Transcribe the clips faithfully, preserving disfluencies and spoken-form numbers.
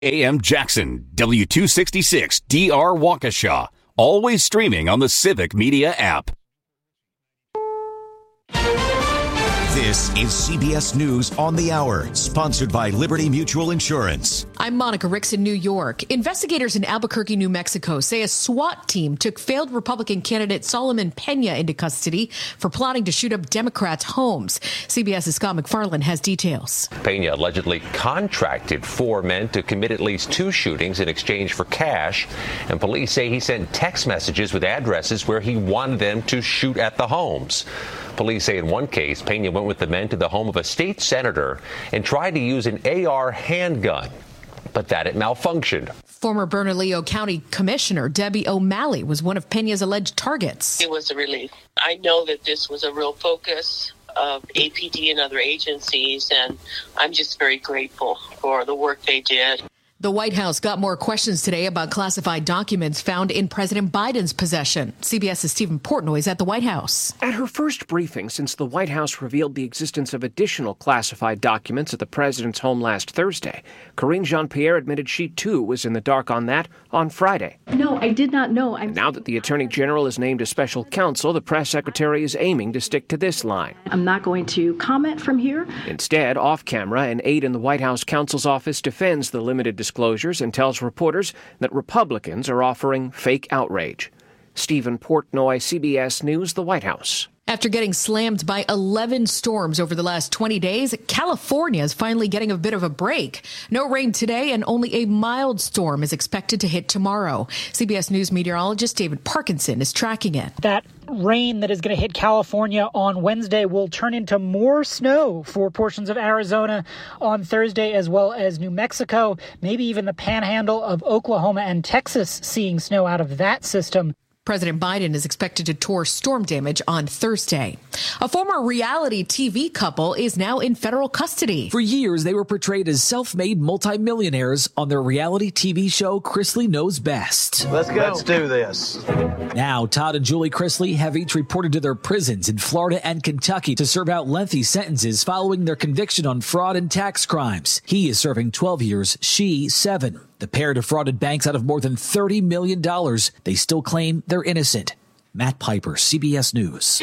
A M Jackson, W two sixty-six D R Waukesha. Always streaming on the Civic Media app. This is C B S News on the Hour, sponsored by Liberty Mutual Insurance. I'm Monica Ricks in New York. Investigators in Albuquerque, New Mexico say a SWAT team took failed Republican candidate Solomon Pena into custody for plotting to shoot up Democrats' homes. CBS's Scott McFarland has details. Pena allegedly contracted four men to commit at least two shootings in exchange for cash, and police say he sent text messages with addresses where he wanted them to shoot at the homes. Police say in one case, Pena went with the men to the home of a state senator and tried to use an A R handgun, but that it malfunctioned. Former Bernalillo County Commissioner Debbie O'Malley was one of Pena's alleged targets. It was a relief. I know that this was a real focus of A P D and other agencies, and I'm just very grateful for the work they did. The White House got more questions today about classified documents found in President Biden's possession. CBS's Stephen Portnoy is at the White House. At her first briefing since the White House revealed the existence of additional classified documents at the president's home last Thursday, Karine Jean-Pierre admitted she, too, was in the dark on that on Friday. No, I did not know. I'm now that the Attorney General is named as special counsel, the press secretary is aiming to stick to this line. I'm not going to comment from here. Instead, off camera, an aide in the White House counsel's office defends the limited disclosures and tells reporters that Republicans are offering fake outrage. Stephen Portnoy, C B S News, the White House. After getting slammed by eleven storms over the last twenty days, California is finally getting a bit of a break. No rain today, and only a mild storm is expected to hit tomorrow. C B S News meteorologist David Parkinson is tracking it. That rain that is going to hit California on Wednesday will turn into more snow for portions of Arizona on Thursday, as well as New Mexico, maybe even the panhandle of Oklahoma and Texas seeing snow out of that system. President Biden is expected to tour storm damage on Thursday. A former reality T V couple is now in federal custody. For years, they were portrayed as self-made multimillionaires on their reality T V show, Chrisley Knows Best. Let's go. Let's do this. Now, Todd and Julie Chrisley have each reported to their prisons in Florida and Kentucky to serve out lengthy sentences following their conviction on fraud and tax crimes. He is serving twelve years, she seven. The pair defrauded banks out of more than thirty million dollars. They still claim they're innocent. Matt Piper, C B S News.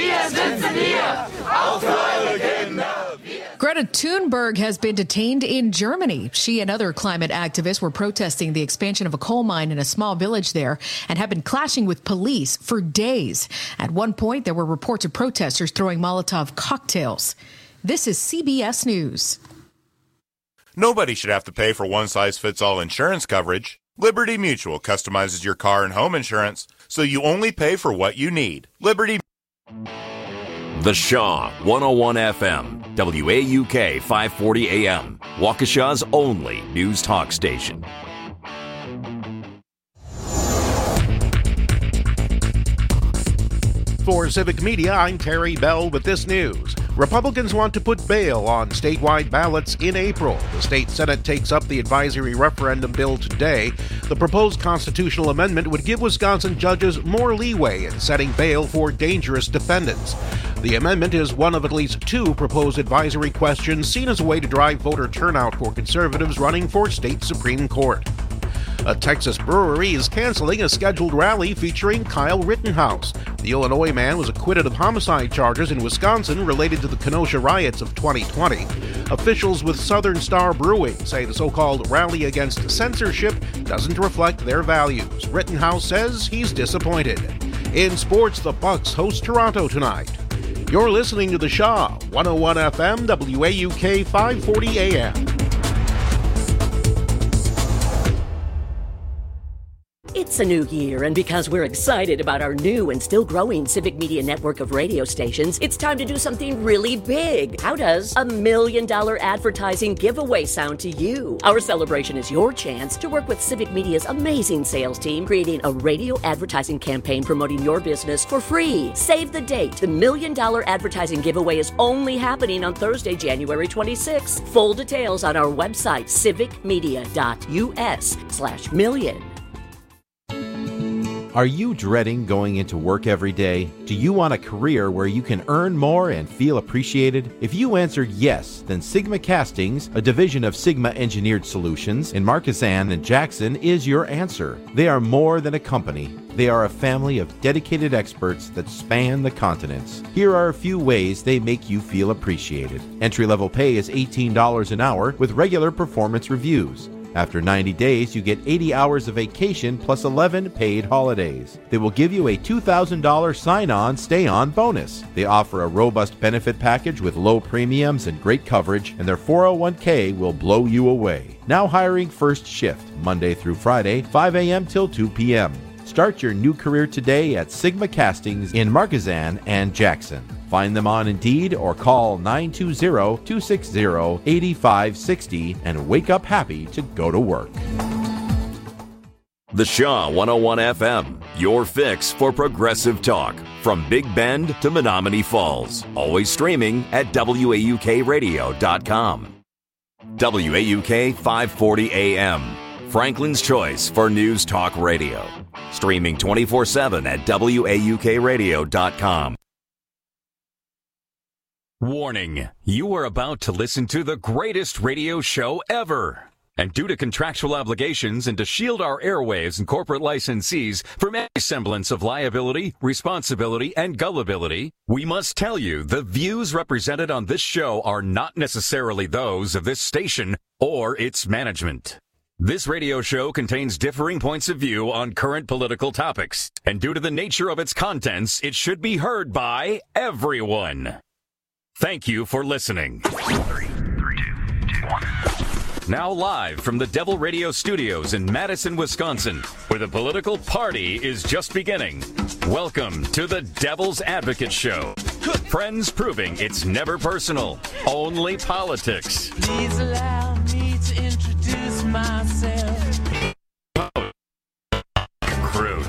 Greta Thunberg has been detained in Germany. She and other climate activists were protesting the expansion of a coal mine in a small village there and have been clashing with police for days. At one point, there were reports of protesters throwing Molotov cocktails. This is C B S News. Nobody should have to pay for one-size-fits-all insurance coverage. Liberty Mutual customizes your car and home insurance, so you only pay for what you need. Liberty. The Shaw, one oh one F M, W A U K five forty A M, Waukesha's only news talk station. For Civic Media, I'm Terry Bell with this news. Republicans want to put bail on statewide ballots in April. The state Senate takes up the advisory referendum bill today. The proposed constitutional amendment would give Wisconsin judges more leeway in setting bail for dangerous defendants. The amendment is one of at least two proposed advisory questions seen as a way to drive voter turnout for conservatives running for state Supreme Court. A Texas brewery is canceling a scheduled rally featuring Kyle Rittenhouse. The Illinois man was acquitted of homicide charges in Wisconsin related to the Kenosha riots of twenty twenty. Officials with Southern Star Brewing say the so-called rally against censorship doesn't reflect their values. Rittenhouse says he's disappointed. In sports, the Bucks host Toronto tonight. You're listening to The Shaw, one oh one F M, W A U K five forty A M. It's a new year, and because we're excited about our new and still growing Civic Media network of radio stations, it's time to do something really big. How does a million dollar advertising giveaway sound to you? Our celebration is your chance to work with Civic Media's amazing sales team, creating a radio advertising campaign promoting your business for free. Save the date. The million dollar advertising giveaway is only happening on Thursday, January twenty-sixth. Full details on our website, civicmedia dot U S slash million. Are you dreading going into work every day? Do you want a career where you can earn more and feel appreciated? If you answered yes, then Sigma Castings, a division of Sigma Engineered Solutions in Markesan and Jackson, is your answer. They are more than a company. They are a family of dedicated experts that span the continents. Here are a few ways they make you feel appreciated. Entry-level pay is eighteen dollars an hour with regular performance reviews. After ninety days, you get eighty hours of vacation plus eleven paid holidays. They will give you a two thousand dollars sign-on, stay-on bonus. They offer a robust benefit package with low premiums and great coverage, and their four oh one k will blow you away. Now hiring first shift, Monday through Friday, five a.m. till two p.m. Start your new career today at Sigma Castings in Markesan and Jackson. Find them on Indeed or call nine two zero, two six zero, eight five six zero and wake up happy to go to work. The Shaw one oh one F M, your fix for progressive talk. From Big Bend to Menominee Falls. Always streaming at W A U K radio dot com. W A U K five forty A M, Franklin's choice for news talk radio. Streaming twenty-four seven at W A U K radio dot com. Warning, you are about to listen to the greatest radio show ever. And due to contractual obligations and to shield our airwaves and corporate licensees from any semblance of liability, responsibility, and gullibility, we must tell you the views represented on this show are not necessarily those of this station or its management. This radio show contains differing points of view on current political topics, and due to the nature of its contents, it should be heard by everyone. Thank you for listening. Three, three, two, two, one. Now live from the Devil Radio Studios in Madison, Wisconsin, where the political party is just beginning. Welcome to the Devil's Advocate Show. Friends proving it's never personal, only politics. Please allow me to introduce myself. Crude.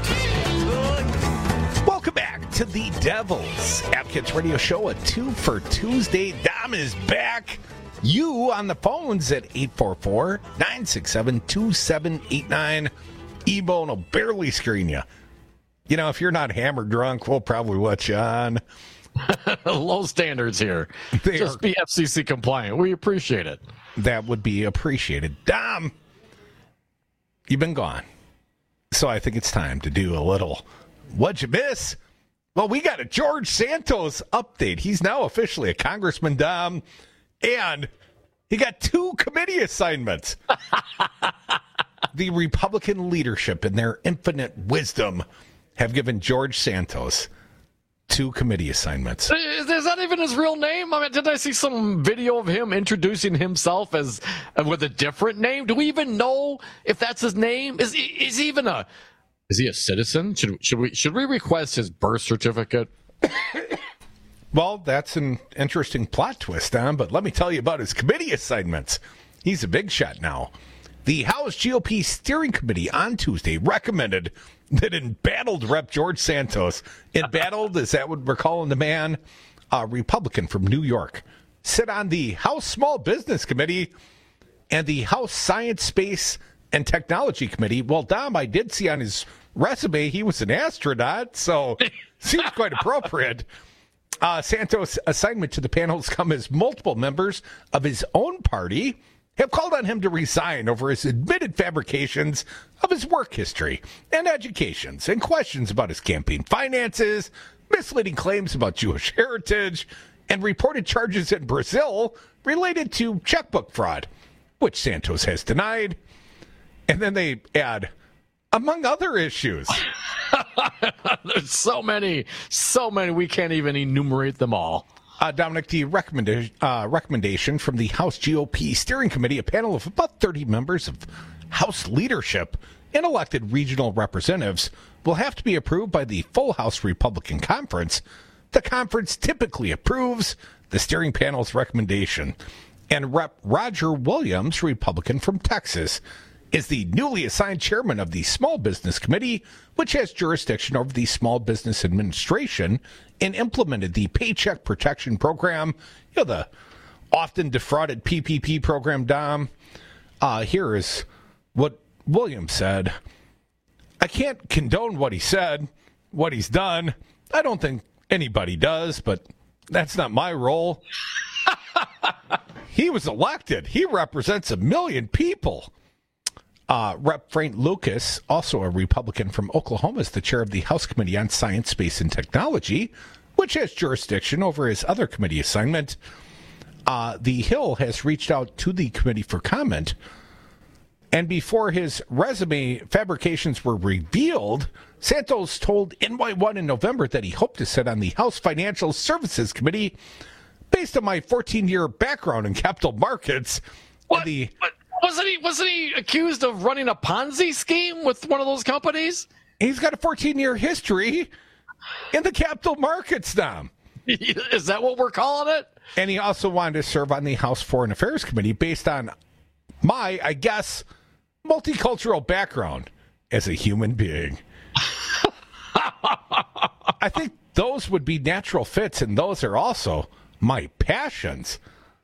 Welcome back to the Devil's Advocates Radio Show, a two for Tuesday. Dom is back. You on the phones at eight four four, nine six seven, two seven eight nine. E-Bone will barely screen you. You know, if you're not hammered drunk, we'll probably let you on. Low standards here. They Just are, be F C C compliant. We appreciate it. That would be appreciated. Dom, you've been gone. So I think it's time to do a little What'd you miss? Well, we got a George Santos update. He's now officially a congressman, Dom, and he got two committee assignments. The Republican leadership, in their infinite wisdom, have given George Santos two committee assignments. Is, is that even his real name? I mean, did I see some video of him introducing himself as uh, with a different name? Do we even know if that's his name? Is is he even a is he a citizen? Should should we should we request his birth certificate? Well, that's an interesting plot twist, Don, but let me tell you about his committee assignments. He's a big shot now. The House G O P Steering Committee on Tuesday recommended that embattled Rep George Santos, embattled, is that what we're calling the man, a Republican from New York, sit on the House Small Business Committee and the House Science, Space, and Technology Committee. Well, Dom, I did see on his resume he was an astronaut, so seems quite appropriate. Uh, Santos' assignment to the panels come as multiple members of his own party have called on him to resign over his admitted fabrications of his work history and educations and questions about his campaign finances, misleading claims about Jewish heritage, and reported charges in Brazil related to checkbook fraud, which Santos has denied. And then they add, among other issues. There's so many, so many, we can't even enumerate them all. Uh, Dominic, the recommenda- uh, recommendation from the House G O P Steering Committee, a panel of about thirty members of House leadership and elected regional representatives, will have to be approved by the full House Republican Conference. The conference typically approves the steering panel's recommendation. And Rep Roger Williams, Republican from Texas, is the newly assigned chairman of the Small Business Committee, which has jurisdiction over the Small Business Administration and implemented the Paycheck Protection Program, you know, the often defrauded P P P program, Dom. Uh, here is what Williams said. I can't condone what he said, what he's done. I don't think anybody does, but that's not my role. He was elected. He represents a million people. Uh, Representative Frank Lucas, also a Republican from Oklahoma, is the chair of the House Committee on Science, Space, and Technology, which has jurisdiction over his other committee assignment. Uh, the Hill has reached out to the committee for comment. And before his resume fabrications were revealed, Santos told N Y one in November that he hoped to sit on the House Financial Services Committee based on my fourteen-year background in capital markets. What? The, what? Wasn't he, wasn't he accused of running a Ponzi scheme with one of those companies? He's got a fourteen-year history in the capital markets now. Is that what we're calling it? And he also wanted to serve on the House Foreign Affairs Committee based on my, I guess, multicultural background as a human being. I think those would be natural fits, and those are also my passions.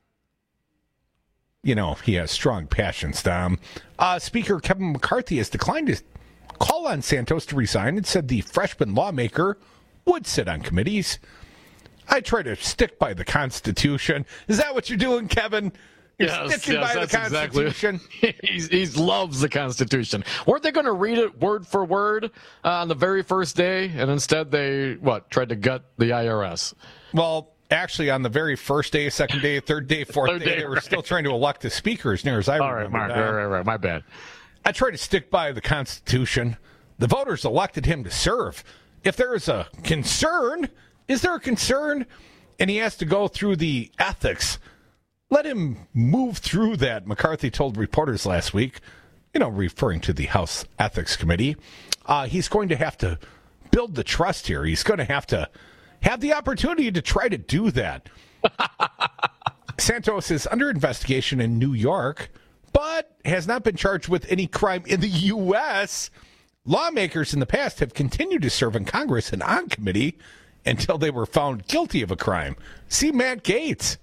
You know, he has strong passions, Tom. Uh, Speaker Kevin McCarthy has declined to call on Santos to resign and said the freshman lawmaker would sit on committees. I try to stick by the Constitution. Is that what you're doing, Kevin? You're yes, sticking yes, by that's the Constitution. Exactly. He's, he loves the Constitution. Weren't they going to read it word for word uh, on the very first day, and instead they, what, tried to gut the I R S? Well, actually, on the very first day, second day, third day, fourth Third day, day, they were right. still trying to elect the speaker, as near as I All remember. right, Mark, now. right, right, right, my bad. I try to stick by the Constitution. The voters elected him to serve. If there is a concern, is there a concern? And he has to go through the ethics. Let him move through that, McCarthy told reporters last week, you know, referring to the House Ethics Committee. Uh, he's going to have to build the trust here. He's going to have to have the opportunity to try to do that. Santos is under investigation in New York, but has not been charged with any crime in the U S. Lawmakers in the past have continued to serve in Congress and on committee until they were found guilty of a crime. See Matt Gaetz.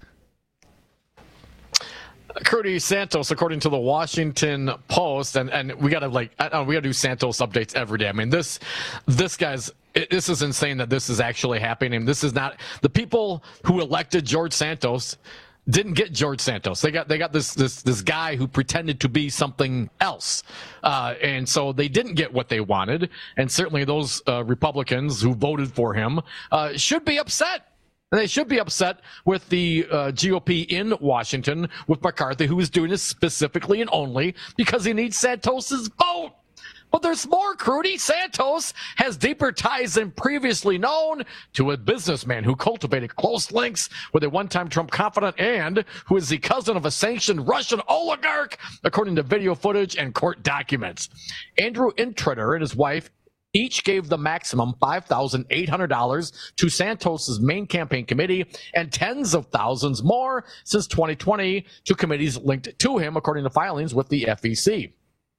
Curtis Santos, according to the Washington Post, and, and we gotta like I, we gotta do Santos updates every day. I mean, this this guy's it, this is insane that this is actually happening. This is not the people who elected George Santos didn't get George Santos. They got they got this this this guy who pretended to be something else, uh, and so they didn't get what they wanted. And certainly those uh, Republicans who voted for him uh, should be upset. And they should be upset with the uh, G O P in Washington, with McCarthy, who is doing this specifically and only because he needs Santos's vote. But there's more, Crudy. Santos has deeper ties than previously known to a businessman who cultivated close links with a one-time Trump confidant and who is the cousin of a sanctioned Russian oligarch, according to video footage and court documents. Andrew Intruder and his wife each gave the maximum five thousand eight hundred dollars to Santos's main campaign committee and tens of thousands more since twenty twenty to committees linked to him, according to filings with the F E C.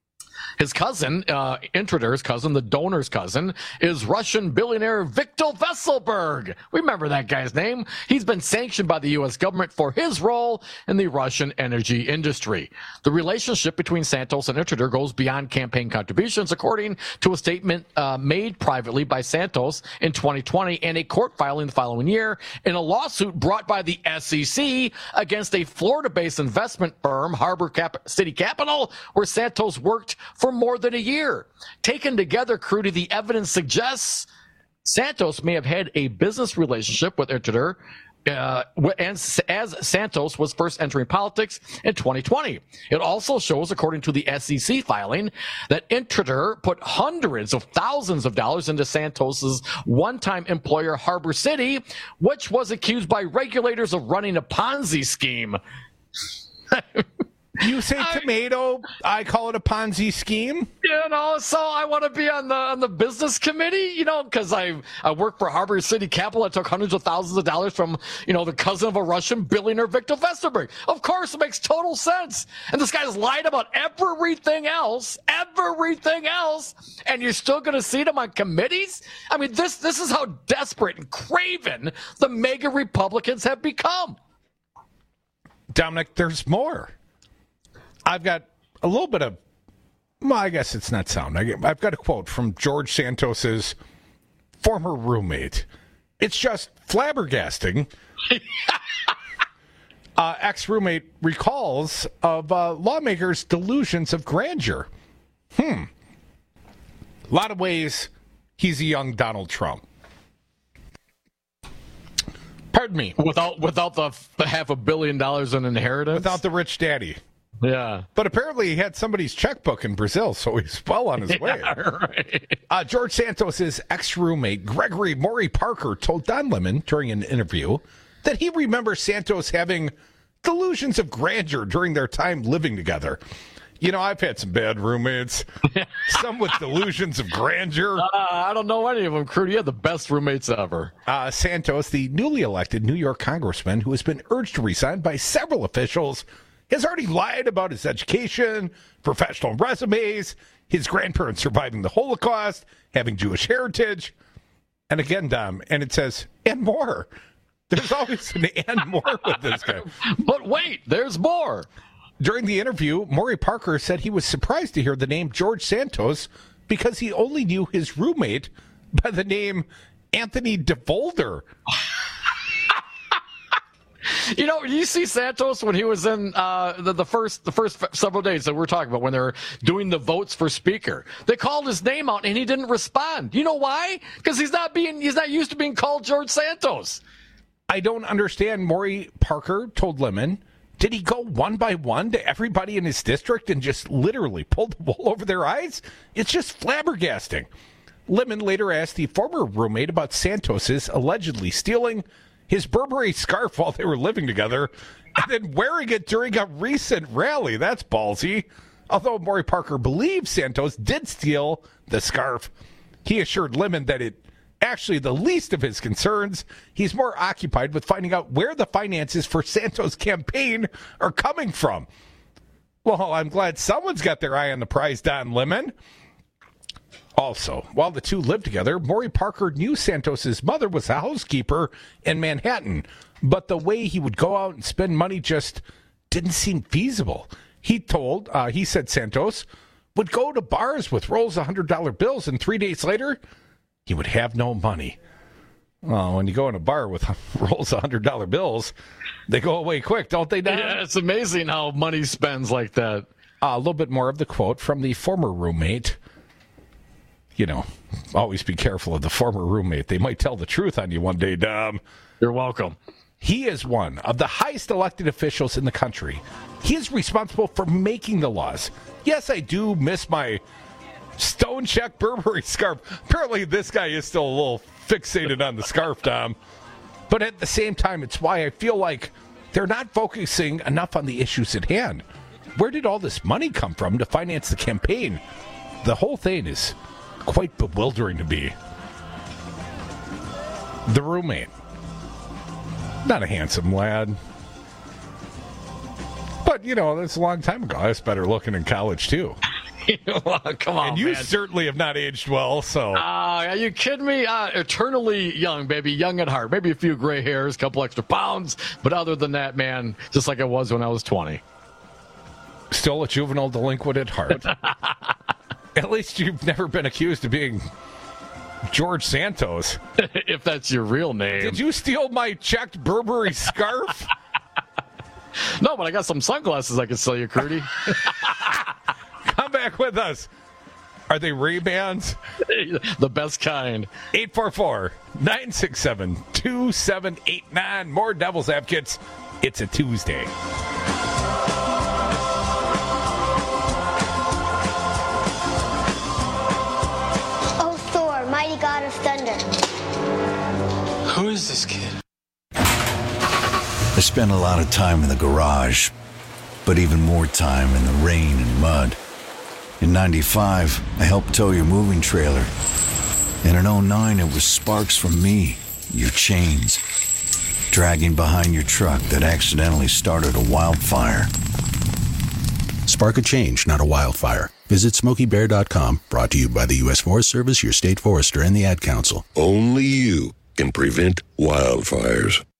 His cousin, uh, Intruder's cousin, the donor's cousin, is Russian billionaire Viktor Vesselberg. Remember that guy's name. He's been sanctioned by the U S government for his role in the Russian energy industry. The relationship between Santos and Intruder goes beyond campaign contributions, according to a statement uh, made privately by Santos in twenty twenty and a court filing the following year in a lawsuit brought by the S E C against a Florida-based investment firm, Harbor Cap- City Capital, where Santos worked for more than a year. Taken together, Crudy, the evidence suggests Santos may have had a business relationship with Intruder uh, as, as Santos was first entering politics in twenty twenty. It also shows, according to the S E C filing, that Intruder put hundreds of thousands of dollars into Santos's one-time employer, Harbor City, which was accused by regulators of running a Ponzi scheme. You say I, tomato, I call it a Ponzi scheme. You know, so I want to be on the on the business committee, you know, because I I work for Harbor City Capital. I took hundreds of thousands of dollars from, you know, the cousin of a Russian billionaire, Viktor Vesselberg. Of course, it makes total sense. And this guy's lied about everything else, everything else, and you're still going to see them on committees? I mean, this this is how desperate and craven the mega Republicans have become. Dominic, there's more. I've got a little bit of Well, I guess it's not sound. I, I've got a quote from George Santos's former roommate. It's just flabbergasting. uh, ex-roommate recalls of uh, lawmakers' delusions of grandeur. Hmm. A lot of ways, he's a young Donald Trump. Pardon me. Without without the, the half a billion dollars in inheritance? Without the rich daddy. Yeah. But apparently he had somebody's checkbook in Brazil, so he's well on his yeah, way. Right. Uh, George Santos' ex-roommate, Gregory Maury Parker, told Don Lemon during an interview that he remembers Santos having delusions of grandeur during their time living together. You know, I've had some bad roommates, some with delusions of grandeur. Uh, I don't know any of them, Crudy. You had the best roommates ever. Uh, Santos, the newly elected New York congressman who has been urged to resign by several officials, has already lied about his education, professional resumes, his grandparents surviving the Holocaust, having Jewish heritage. And again, Dom, and it says, and more. There's always an and more with this guy. But wait, there's more. During the interview, Maury Parker said he was surprised to hear the name George Santos because he only knew his roommate by the name Anthony DeVolder. You know, you see Santos when he was in uh, the, the first the first several days that we're talking about when they were doing the votes for speaker. They called his name out and he didn't respond. You know why? Because he's not being he's not used to being called George Santos. I don't understand. Maury Parker told Lemon, did he go one by one to everybody in his district and just literally pull the wool over their eyes? It's just flabbergasting. Lemon later asked the former roommate about Santos's allegedly stealing his Burberry scarf while they were living together and then wearing it during a recent rally. That's ballsy. Although Maury Parker believes Santos did steal the scarf, he assured Lemon that it actually the least of his concerns. He's more occupied with finding out where the finances for Santos' campaign are coming from. Well, I'm glad someone's got their eye on the prize, Don Lemon. Also, while the two lived together, Maury Parker knew Santos's mother was a housekeeper in Manhattan, but the way he would go out and spend money just didn't seem feasible. He told, uh, he said Santos would go to bars with rolls of one hundred dollar bills, and three days later, he would have no money. Well, when you go in a bar with rolls of one hundred dollar bills, they go away quick, don't they, Don? Yeah, it's amazing how money spends like that. Uh, a little bit more of the quote from the former roommate. You know, always be careful of the former roommate. They might tell the truth on you one day, Dom. You're welcome. He is one of the highest elected officials in the country. He is responsible for making the laws. Yes, I do miss my Stone Check Burberry scarf. Apparently, this guy is still a little fixated on the scarf, Dom. But at the same time, it's why I feel like they're not focusing enough on the issues at hand. Where did all this money come from to finance the campaign? The whole thing is quite bewildering to me. The roommate. Not a handsome lad. But, you know, that's a long time ago. I was better looking in college, too. Come on, and you man. certainly have not aged well, so. Uh, are you kidding me? Uh, eternally young, baby. Young at heart. Maybe a few gray hairs, a couple extra pounds. But other than that, man, just like I was when I was twenty. Still a juvenile delinquent at heart. At least you've never been accused of being George Santos. If that's your real name. Did you steal my checked Burberry scarf? No, but I got some sunglasses I can sell you, Crudy. Come back with us. Are they Ray-Bans? The best kind. eight four four, nine six seven, two seven eight nine. More Devil's Advocates. It's a Tuesday. Mighty God of Thunder. Who is this kid? I spent a lot of time in the garage, but even more time in the rain and mud. In ninety-five, I helped tow your moving trailer. And in oh nine, it was sparks from me, your chains, dragging behind your truck that accidentally started a wildfire. Spark a change, not a wildfire. Visit Smokey Bear dot com, brought to you by the U S Forest Service, your state forester, and the Ad Council. Only you can prevent wildfires.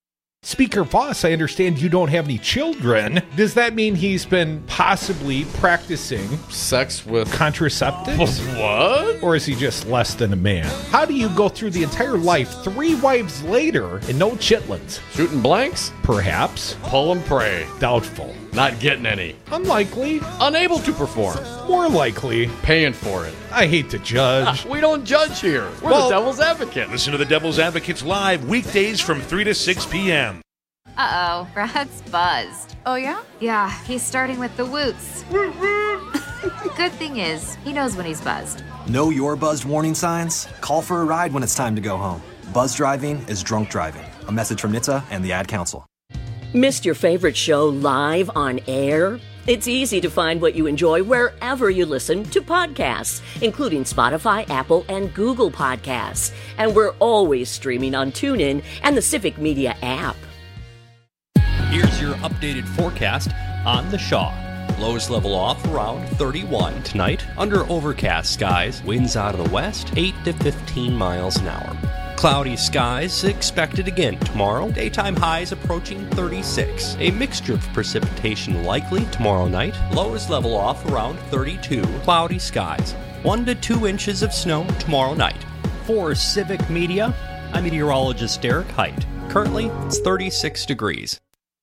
Speaker Voss, I understand you don't have any children. Does that mean he's been possibly practicing sex with contraceptives? What? Or is he just less than a man? How do you go through the entire life three wives later and no chitlins? Shooting blanks? Perhaps. Pull and pray. Doubtful. Not getting any. Unlikely. Unable to perform. More likely. Paying for it. I hate to judge. We don't judge here. We're Well, the Devil's Advocate. Listen to the Devil's Advocates live weekdays from three to six p.m. Uh-oh, Brad's buzzed. Oh, yeah? Yeah, he's starting with the woots. Good thing is, he knows when he's buzzed. Know your buzzed warning signs? Call for a ride when it's time to go home. Buzz driving is drunk driving. A message from N H T S A and the Ad Council. Missed your favorite show live on air? It's easy to find what you enjoy wherever you listen to podcasts, including Spotify, Apple, and Google Podcasts. And we're always streaming on TuneIn and the Civic Media app. Here's your updated forecast on the Shaw. Lows level off around thirty-one tonight. Under overcast skies, winds out of the west, eight to fifteen miles an hour. Cloudy skies expected again tomorrow. Daytime highs approaching thirty-six. A mixture of precipitation likely tomorrow night. Lows level off around thirty-two. Cloudy skies. One to two inches of snow tomorrow night. For Civic Media, I'm meteorologist Derek Height. Currently, it's thirty-six degrees.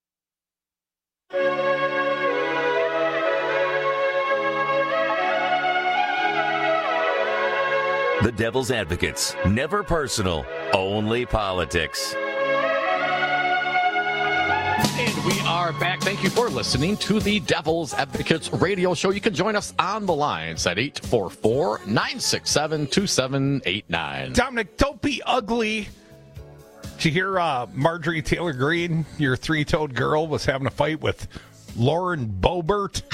The Devil's Advocates. Never personal, only politics. And we are back. Thank you for listening to the Devil's Advocates radio show. You can join us on the lines at eight four four, nine six seven, two seven eight nine. Dominic, don't be ugly. Did you hear uh, Marjorie Taylor Greene, your three-toed girl, was having a fight with Lauren Boebert?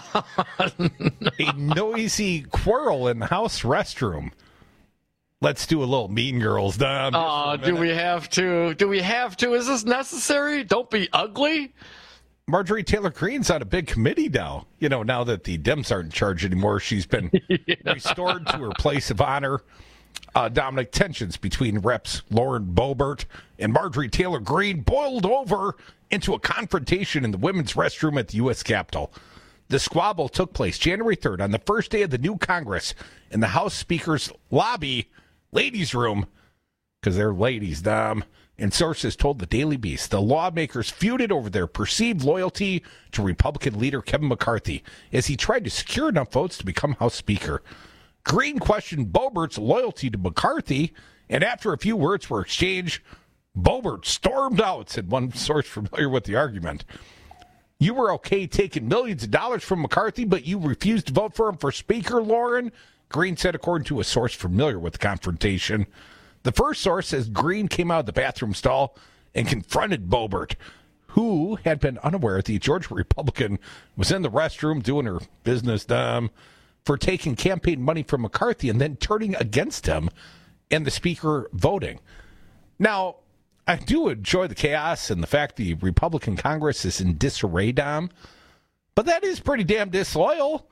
A noisy quarrel in the house restroom. Let's do a little Mean Girls down. Oh, do we have to? Do we have to? Is this necessary? Don't be ugly. Marjorie Taylor Greene's on a big committee now. You know, now that the Dems aren't in charge anymore, she's been yeah. restored to her place of honor. Uh, Dominic, tensions between Reps Lauren Boebert and Marjorie Taylor Greene boiled over into a confrontation in the women's restroom at the U S Capitol. The squabble took place January third on the first day of the new Congress in the House Speaker's lobby, ladies' room, because they're ladies, Dom. And sources told the Daily Beast the lawmakers feuded over their perceived loyalty to Republican leader Kevin McCarthy as he tried to secure enough votes to become House Speaker. Greene questioned Boebert's loyalty to McCarthy, and after a few words were exchanged, Boebert stormed out, said one source familiar with the argument. You were okay taking millions of dollars from McCarthy, but you refused to vote for him for Speaker, Lauren? Greene said, according to a source familiar with the confrontation. The first source says Greene came out of the bathroom stall and confronted Boebert, who had been unaware the Georgia Republican was in the restroom doing her business, Dom, for taking campaign money from McCarthy and then turning against him and the Speaker voting. Now, I do enjoy the chaos and the fact the Republican Congress is in disarray, Dom, but that is pretty damn disloyal.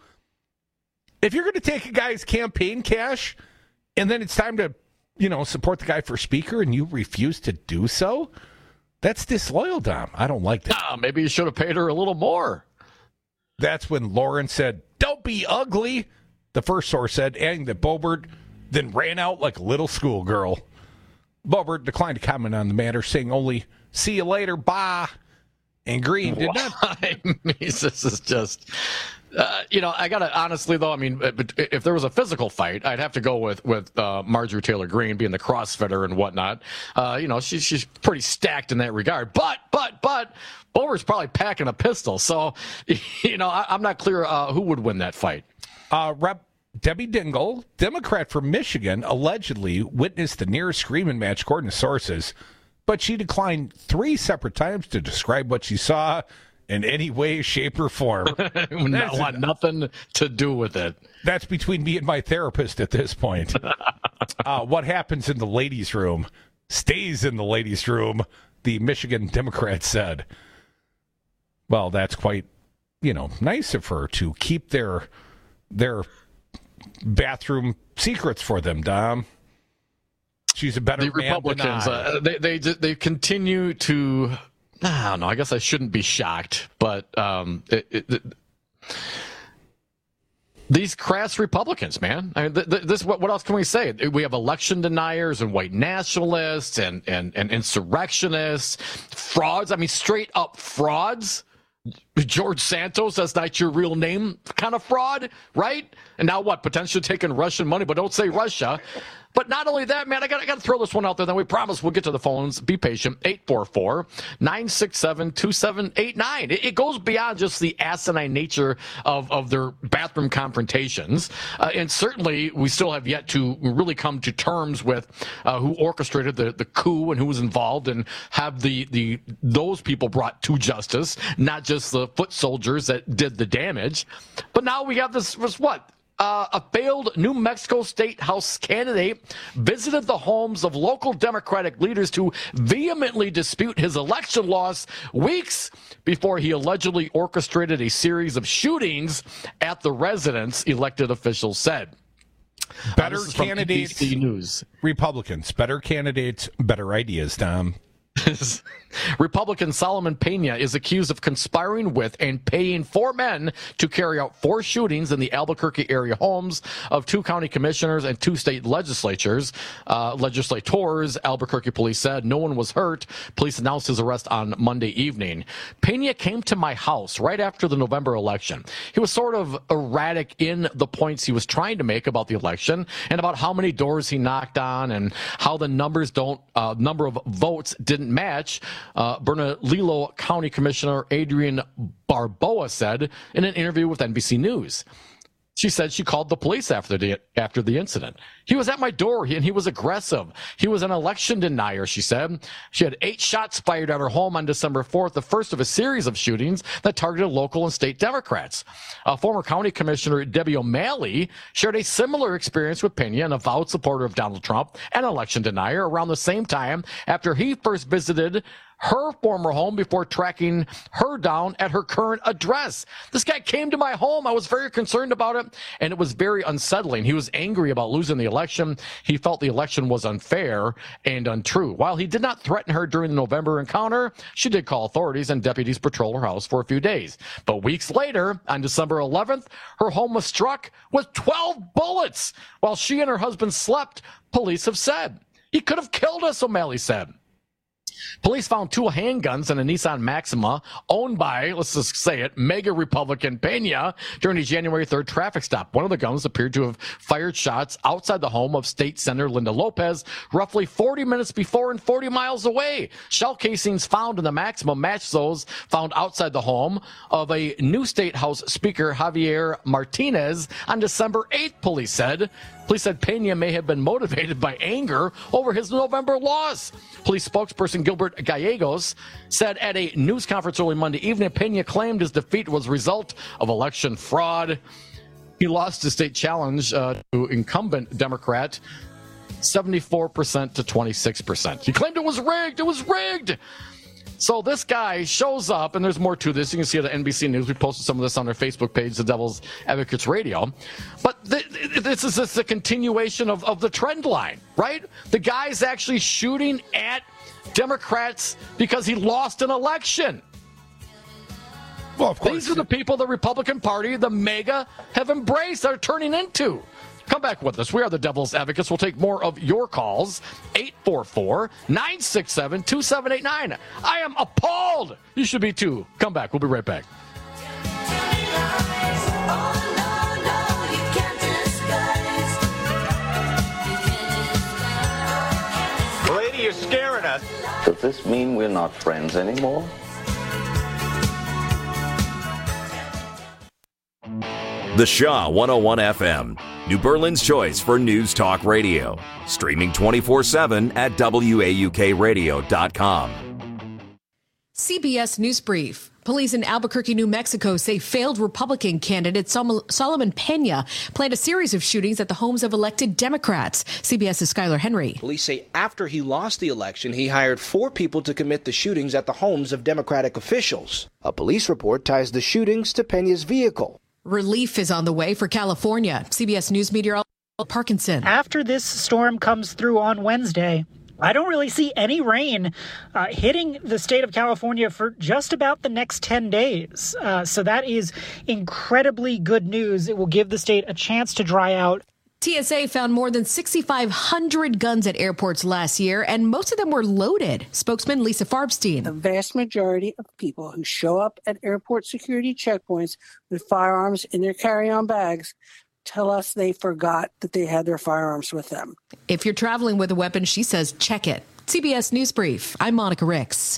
If you're going to take a guy's campaign cash and then it's time to, you know, support the guy for Speaker and you refuse to do so, that's disloyal, Dom. I don't like that. Ah, maybe you should have paid her a little more. That's when Lauren said, don't be ugly, the first source said, adding that Boebert then ran out like a little schoolgirl. Boebert declined to comment on the matter, saying only, see you later, bye. And Greene did not. I mean, this is just, uh, you know, I got to, honestly, though, I mean, if there was a physical fight, I'd have to go with, with uh, Marjorie Taylor Greene being the CrossFitter and whatnot. Uh, you know, she's, she's pretty stacked in that regard. But, but, but, Boebert's probably packing a pistol. So, you know, I, I'm not clear uh, who would win that fight. Uh, Rep Debbie Dingell, Democrat from Michigan, allegedly witnessed the near screaming match, according to sources, but she declined three separate times to describe what she saw in any way, shape, or form. Not want nothing to do with it. That's between me and my therapist at this point. uh, what happens in the ladies' room stays in the ladies' room, the Michigan Democrat said. Well, that's quite, you know, nice of her to keep their their bathroom secrets for them, Dom. She's a better the man Republicans. than I. Uh, they they they continue to I don't know. I guess I shouldn't be shocked, but um, it, it, it, these crass Republicans, man. I mean, th- th- this what, what else can we say? We have election deniers and white nationalists and, and, and insurrectionists, frauds. I mean, straight up frauds. George Santos, that's not your real name, kind of fraud, right? And now what? Potentially taking Russian money, but don't say Russia. But not only that, man, I got I got to throw this one out there. Then we promise we'll get to the phones. Be patient. eight four four, nine six seven, two seven eight nine. It, it goes beyond just the asinine nature of, of their bathroom confrontations. Uh, and certainly we still have yet to really come to terms with uh, who orchestrated the, the coup and who was involved and have the, the those people brought to justice, not just the foot soldiers that did the damage. But now we have this, this what? Uh, a failed New Mexico State House candidate visited the homes of local Democratic leaders to vehemently dispute his election loss weeks before he allegedly orchestrated a series of shootings at the residence, elected officials said. Better uh, candidates, N B C News. Republicans. Better candidates, better ideas, Dom. Republican Solomon Pena is accused of conspiring with and paying four men to carry out four shootings in the Albuquerque area homes of two county commissioners and two state legislatures. Uh, legislators, Albuquerque police said. No one was hurt. Police announced his arrest on Monday evening. Pena came to my house right after the November election. He was sort of erratic in the points he was trying to make about the election and about how many doors he knocked on and how the numbers don't, uh, number of votes didn't match. Uh, Bernalillo County Commissioner Adrian Barboa said in an interview with N B C News. She said she called the police after the after the incident. He was at my door and he was aggressive. He was an election denier, she said. She had eight shots fired at her home on December fourth, the first of a series of shootings that targeted local and state Democrats. Uh, former County Commissioner Debbie O'Malley shared a similar experience with Pena, an avowed supporter of Donald Trump and election denier, around the same time after he first visited her former home before tracking her down at her current address. This guy came to my home. I was very concerned about it, and it was very unsettling. He was angry about losing the election. He felt the election was unfair and untrue. While he did not threaten her during the November encounter, she did call authorities and deputies patrol her house for a few days. But weeks later, on December eleventh, her home was struck with twelve bullets while she and her husband slept, police have said. He could have killed us, O'Malley said. Police found two handguns and a Nissan Maxima owned by, let's just say it, mega Republican Pena during a January third traffic stop. One of the guns appeared to have fired shots outside the home of State Senator Linda Lopez roughly forty minutes before and forty miles away. Shell casings found in the Maxima matched those found outside the home of a new State House Speaker Javier Martinez on December eighth, police said. Police said Pena may have been motivated by anger over his November loss. Police spokesperson Gilbert Gallegos said at a news conference early Monday evening, Pena claimed his defeat was a result of election fraud. He lost his state challenge uh, to incumbent Democrat seventy-four percent to twenty-six percent. He claimed it was rigged. It was rigged. So this guy shows up, and there's more to this. You can see it at N B C News. We posted some of this on our Facebook page, The Devil's Advocates Radio. But th- this is just a continuation of, of the trend line, right? The guy's actually shooting at Democrats because he lost an election. Well, of course. These are the people the Republican Party, the MAGA, have embraced, are turning into. Come back with us. We are the Devil's Advocates. We'll take more of your calls. eight four four, nine six seven, two seven eight nine. I am appalled. You should be too. Come back. We'll be right back. Lady, you're scaring us. Does this mean we're not friends anymore? The Shaw one oh one F M, New Berlin's choice for news talk radio. Streaming twenty-four seven at W A U K radio dot com. C B S News Brief. Police in Albuquerque, New Mexico say failed Republican candidate Sol- Solomon Pena planned a series of shootings at the homes of elected Democrats. CBS's Skylar Henry. Police say after he lost the election, he hired four people to commit the shootings at the homes of Democratic officials. A police report ties the shootings to Pena's vehicle. Relief is on the way for California. C B S News meteorologist Parkinson. After this storm comes through on Wednesday, I don't really see any rain uh, hitting the state of California for just about the next ten days. Uh, so that is incredibly good news. It will give the state a chance to dry out. T S A found more than six thousand five hundred guns at airports last year, and most of them were loaded. Spokesman Lisa Farbstein. The vast majority of people who show up at airport security checkpoints with firearms in their carry-on bags tell us they forgot that they had their firearms with them. If you're traveling with a weapon, she says check it. C B S News Brief. I'm Monica Ricks.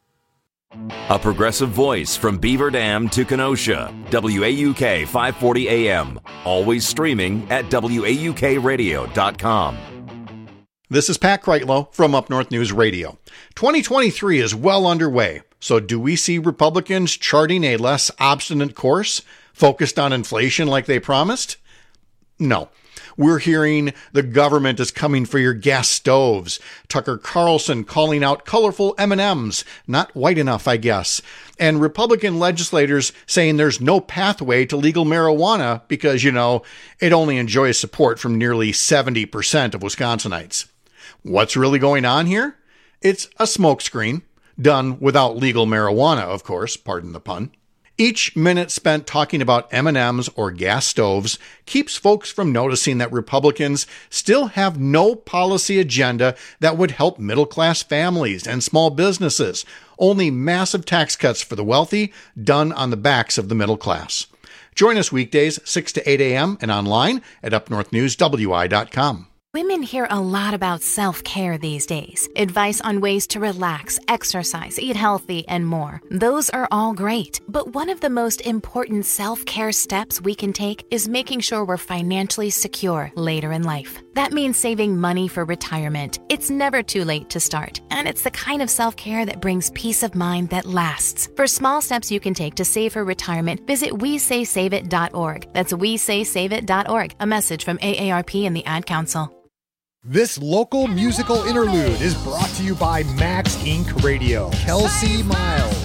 A progressive voice from Beaver Dam to Kenosha. W A U K five forty A M. Always streaming at W A U K radio dot com. This is Pat Kreitlow from Up North News Radio. twenty twenty-three is well underway. So do we see Republicans charting a less obstinate course, focused on inflation like they promised? No. We're hearing the government is coming for your gas stoves. Tucker Carlson calling out colorful M and M's, not white enough, I guess. And Republican legislators saying there's no pathway to legal marijuana because, you know, it only enjoys support from nearly seventy percent of Wisconsinites. What's really going on here? It's a smokescreen, done without legal marijuana, of course, pardon the pun. Each minute spent talking about M and M's or gas stoves keeps folks from noticing that Republicans still have no policy agenda that would help middle-class families and small businesses, only massive tax cuts for the wealthy done on the backs of the middle class. Join us weekdays six to eight a.m. and online at up north news w i dot com. Women hear a lot about self-care these days. Advice on ways to relax, exercise, eat healthy, and more. Those are all great. But one of the most important self-care steps we can take is making sure we're financially secure later in life. That means saving money for retirement. It's never too late to start. And it's the kind of self-care that brings peace of mind that lasts. For small steps you can take to save for retirement, visit we say save it dot org. That's we say save it dot org. A message from A A R P and the Ad Council. This local musical interlude is brought to you by Max Incorporated. Radio. Kelsey Miles.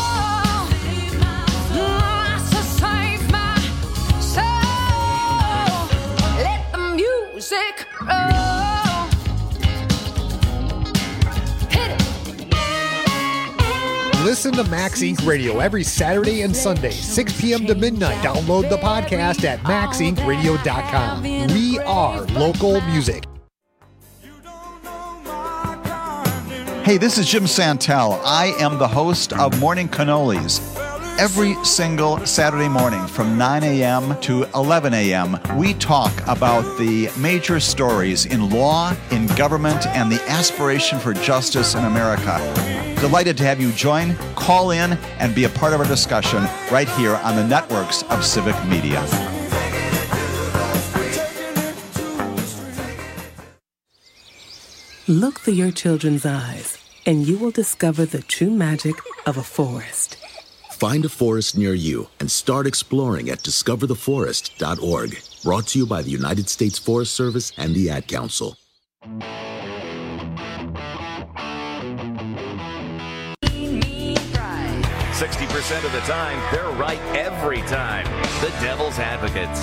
Let the music roll. Hit it. Listen to Max Incorporated. Radio every Saturday and Sunday, six p.m. to midnight. Download the podcast at max inc radio dot com. We are local music. Hey, this is Jim Santel. I am the host of Morning Cannolis. Every single Saturday morning from nine a.m. to eleven a.m., we talk about the major stories in law, in government, and the aspiration for justice in America. Delighted to have you join, call in, and be a part of our discussion right here on the networks of Civic Media. Look through your children's eyes, and you will discover the true magic of a forest. Find a forest near you and start exploring at discover the forest dot org. Brought to you by the United States Forest Service and the Ad Council. sixty percent of the time, they're right every time. The Devil's Advocates.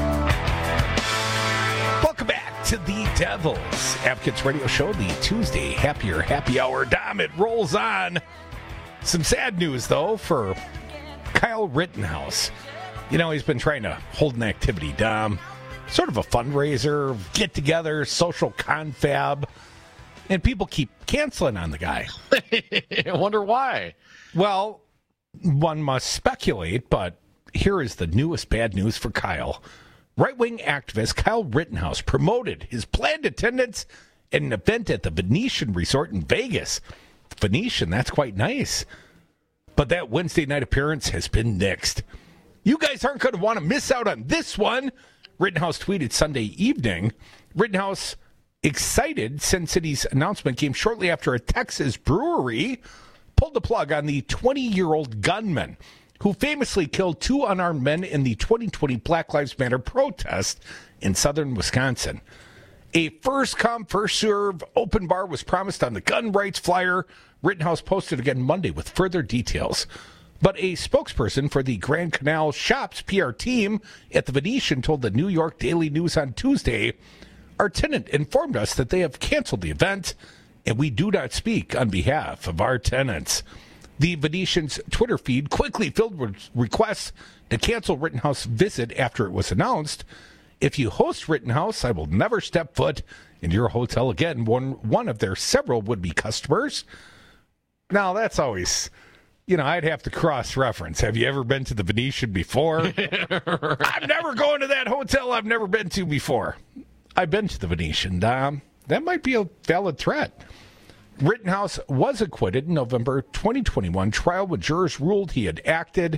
Welcome back to the Devil's Advocates Radio Show, the Tuesday Happier Happy Hour. Dom, it rolls on. Some sad news, though, for Kyle Rittenhouse. You know, he's been trying to hold an activity, Dom. Sort of a fundraiser, get-together, social confab. And people keep canceling on the guy. I wonder why. Well, one must speculate, but here is the newest bad news for Kyle. Right-wing activist Kyle Rittenhouse promoted his planned attendance at an event at the Venetian Resort in Vegas. Venetian, that's quite nice. But that Wednesday night appearance has been nixed. You guys aren't going to want to miss out on this one, Rittenhouse tweeted Sunday evening. Rittenhouse, excited since City's announcement came shortly after a Texas brewery pulled the plug on the twenty-year-old gunman who famously killed two unarmed men in the twenty twenty Black Lives Matter protest in southern Wisconsin. A first-come, first-serve open bar was promised on the gun rights flyer. Rittenhouse posted again Monday with further details. But a spokesperson for the Grand Canal Shops P R team at the Venetian told the New York Daily News on Tuesday, our tenant informed us that they have canceled the event and we do not speak on behalf of our tenants. The Venetian's Twitter feed quickly filled with requests to cancel Rittenhouse visit after it was announced. If you host Rittenhouse, I will never step foot in your hotel again, one, one of their several would-be customers. Now, that's always, you know, I'd have to cross-reference. Have you ever been to the Venetian before? I'm never going to that hotel I've never been to before. I've been to the Venetian. Um, that might be a valid threat. Rittenhouse was acquitted in November twenty twenty-one trial when jurors ruled he had acted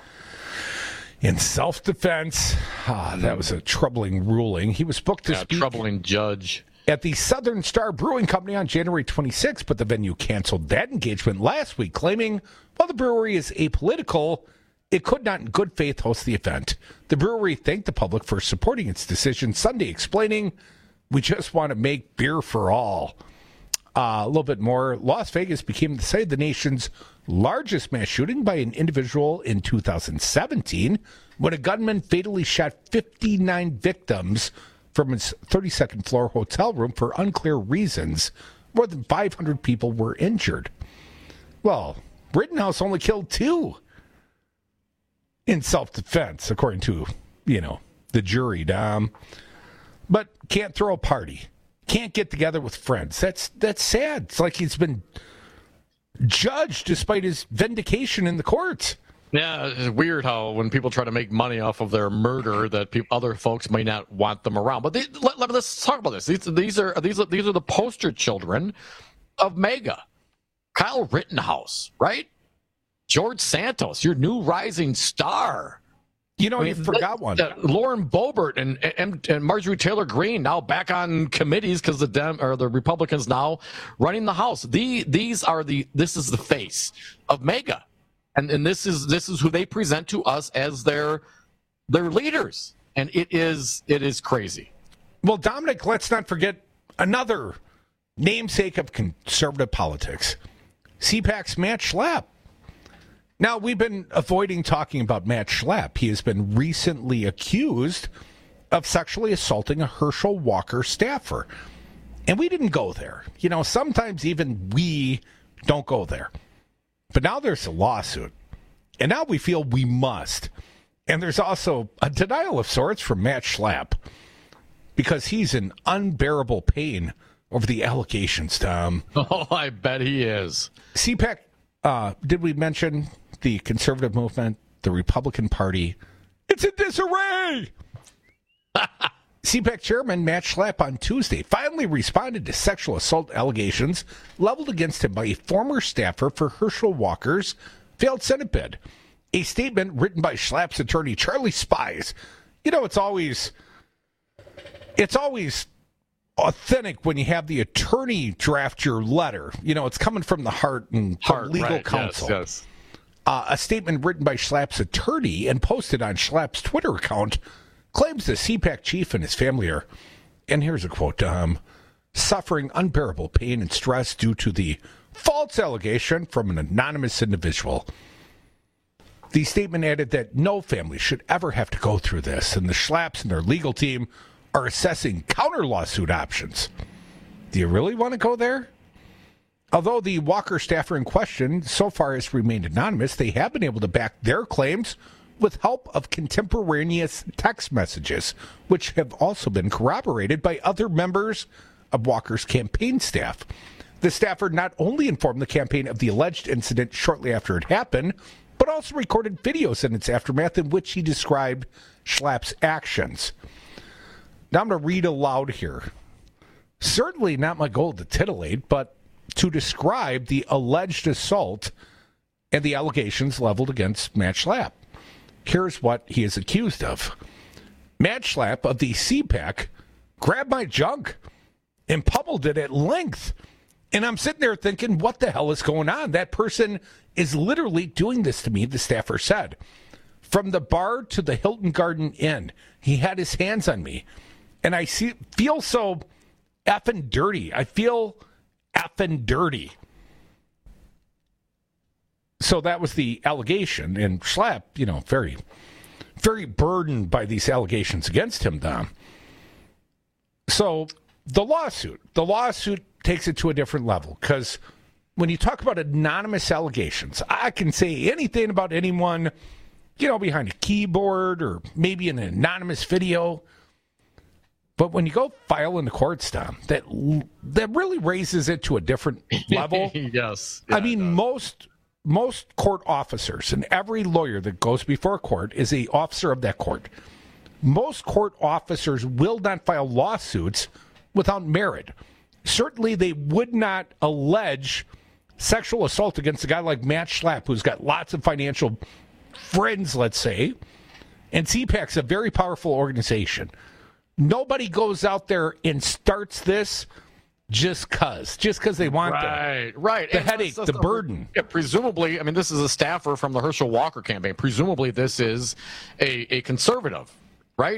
in self-defense. Ah, that was a troubling ruling. He was booked to yeah, speak troubling judge at the Southern Star Brewing Company on January twenty-sixth, but the venue canceled that engagement last week, claiming while the brewery is apolitical, it could not in good faith host the event. The brewery thanked the public for supporting its decision Sunday, explaining, "We just want to make beer for all." Uh, a little bit more. Las Vegas became the site of the nation's largest mass shooting by an individual in two thousand seventeen when a gunman fatally shot fifty-nine victims from his thirty-second floor hotel room for unclear reasons. More than five hundred people were injured. Well, Rittenhouse only killed two in self-defense, according to, you know, the jury. Um, but can't throw a party. Can't get together with friends. That's that's sad. It's like he's been judged despite his vindication in the courts. Yeah, it's weird how when people try to make money off of their murder, that people, other folks may not want them around. But they, let, let, let's talk about this. These, these are these are these are the poster children of MAGA. Kyle Rittenhouse, right? George Santos, your new rising star. You know, I mean, you forgot one. Uh, Lauren Boebert and, and and Marjorie Taylor Greene now back on committees because the Dem or the Republicans now running the House. The these are the this is the face of MAGA, and and this is this is who they present to us as their their leaders, and it is it is crazy. Well, Dominic, let's not forget another namesake of conservative politics, C PAC's Matt Schlapp. Now, we've been avoiding talking about Matt Schlapp. He has been recently accused of sexually assaulting a Herschel Walker staffer. And we didn't go there. You know, sometimes even we don't go there. But now there's a lawsuit. And now we feel we must. And there's also a denial of sorts from Matt Schlapp because he's in unbearable pain over the allegations, Tom. Oh, I bet he is. C PAC, uh, did we mention the conservative movement, the Republican Party? It's in disarray! C PAC chairman Matt Schlapp on Tuesday finally responded to sexual assault allegations leveled against him by a former staffer for Herschel Walker's failed Senate bid. A statement written by Schlapp's attorney, Charlie Spies. You know, it's always, it's always authentic when you have the attorney draft your letter. You know, it's coming from the heart and Heart, legal right. counsel. Yes, yes. Uh, a statement written by Schlapp's attorney and posted on Schlapp's Twitter account claims the C PAC chief and his family are, and here's a quote, um, suffering unbearable pain and stress due to the false allegation from an anonymous individual. The statement added that no family should ever have to go through this, and the Schlapps and their legal team are assessing counter-lawsuit options. Do you really want to go there? Although the Walker staffer in question so far has remained anonymous, they have been able to back their claims with help of contemporaneous text messages, which have also been corroborated by other members of Walker's campaign staff. The staffer not only informed the campaign of the alleged incident shortly after it happened, but also recorded videos in its aftermath in which he described Schlapp's actions. Now I'm going to read aloud here. Certainly not my goal to titillate, but to describe the alleged assault and the allegations leveled against Matt Schlapp. Here's what he is accused of. Matt Schlapp of the C PAC grabbed my junk and pummeled it at length. And I'm sitting there thinking, what the hell is going on? That person is literally doing this to me, the staffer said. From the bar to the Hilton Garden Inn, he had his hands on me. And I see, feel so effing dirty. I feel effing dirty. So that was the allegation. And Schlapp, you know, very, very burdened by these allegations against him, Dom. So the lawsuit, the lawsuit takes it to a different level, because when you talk about anonymous allegations, I can say anything about anyone, you know, behind a keyboard or maybe an anonymous video. But when you go file in the courts, Tom, that that really raises it to a different level. Yes. Yeah, I mean, most most court officers and every lawyer that goes before a court is a officer of that court. Most court officers will not file lawsuits without merit. Certainly, they would not allege sexual assault against a guy like Matt Schlapp, who's got lots of financial friends, let's say. And C PAC's a very powerful organization. Nobody goes out there and starts this just because, just because they want right, the, right. the and headache, the burden. Yeah, presumably, I mean, this is a staffer from the Herschel Walker campaign. Presumably, this is a, a conservative, right?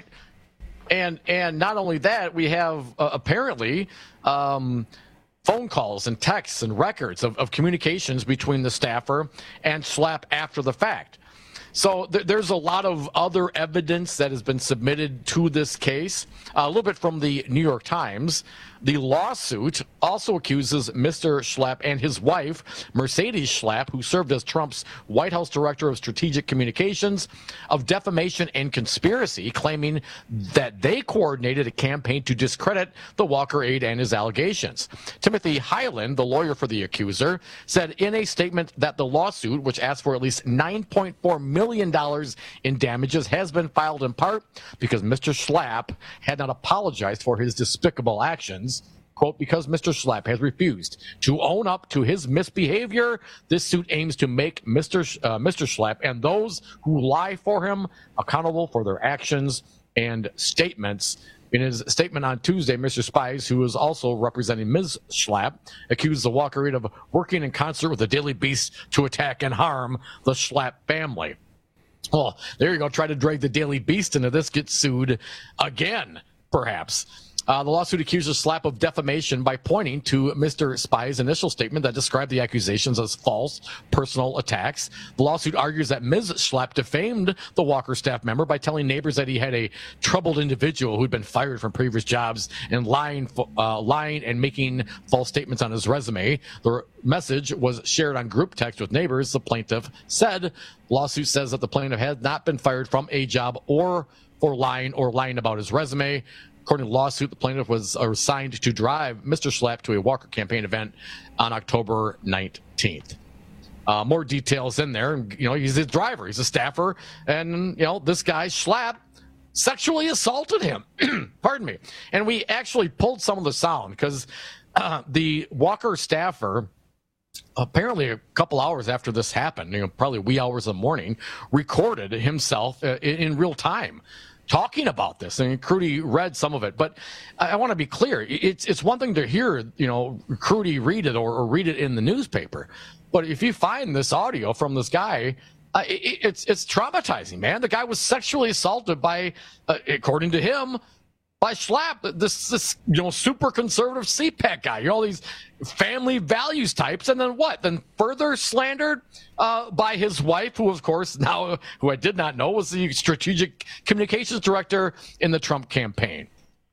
And and not only that, we have uh, apparently um, phone calls and texts and records of, of communications between the staffer and Schlapp after the fact. So th- there's a lot of other evidence that has been submitted to this case. Uh, a little bit from the New York Times. The lawsuit also accuses Mister Schlapp and his wife, Mercedes Schlapp, who served as Trump's White House Director of Strategic Communications, of defamation and conspiracy, claiming that they coordinated a campaign to discredit the Walker aide and his allegations. Timothy Hyland, the lawyer for the accuser, said in a statement that the lawsuit, which asked for at least nine point four million dollars in damages, has been filed in part because Mister Schlapp had not apologized for his despicable actions. Quote, because Mister Schlapp has refused to own up to his misbehavior, this suit aims to make Mister Sh- uh, Mister Schlapp and those who lie for him accountable for their actions and statements. In his statement on Tuesday, Mister Spies, who is also representing Miz Schlapp, accused the Walker aide of working in concert with the Daily Beast to attack and harm the Schlapp family. Well, there you go. Try to drag the Daily Beast into this, get sued again, perhaps. Uh, the lawsuit accuses Schlapp of defamation by pointing to Mister Spy's initial statement that described the accusations as false personal attacks. The lawsuit argues that Miz Schlapp defamed the Walker staff member by telling neighbors that he had a troubled individual who'd been fired from previous jobs and lying, uh, lying and making false statements on his resume. The message was shared on group text with neighbors, the plaintiff said. The lawsuit says that the plaintiff had not been fired from a job or for lying or lying about his resume. According to the lawsuit, the plaintiff was assigned to drive Mister Schlapp to a Walker campaign event on October nineteenth. Uh, more details in there. You know, he's a driver. He's a staffer. And, you know, this guy, Schlapp, sexually assaulted him. Pardon me. And we actually pulled some of the sound because uh, the Walker staffer, apparently a couple hours after this happened, you know, probably wee hours of the morning, recorded himself uh, in, in real time talking about this. And Crudy read some of it, but I, I want to be clear. It's it's one thing to hear, you know, Crudy read it or, or read it in the newspaper. But if you find this audio from this guy, uh, it, it's it's traumatizing, man. The guy was sexually assaulted by, uh, according to him, by Schlapp, this, this, you know, super conservative C PAC guy, you know, these family values types. And then what? Then further slandered uh, by his wife, who, of course, now, who I did not know was the strategic communications director in the Trump campaign.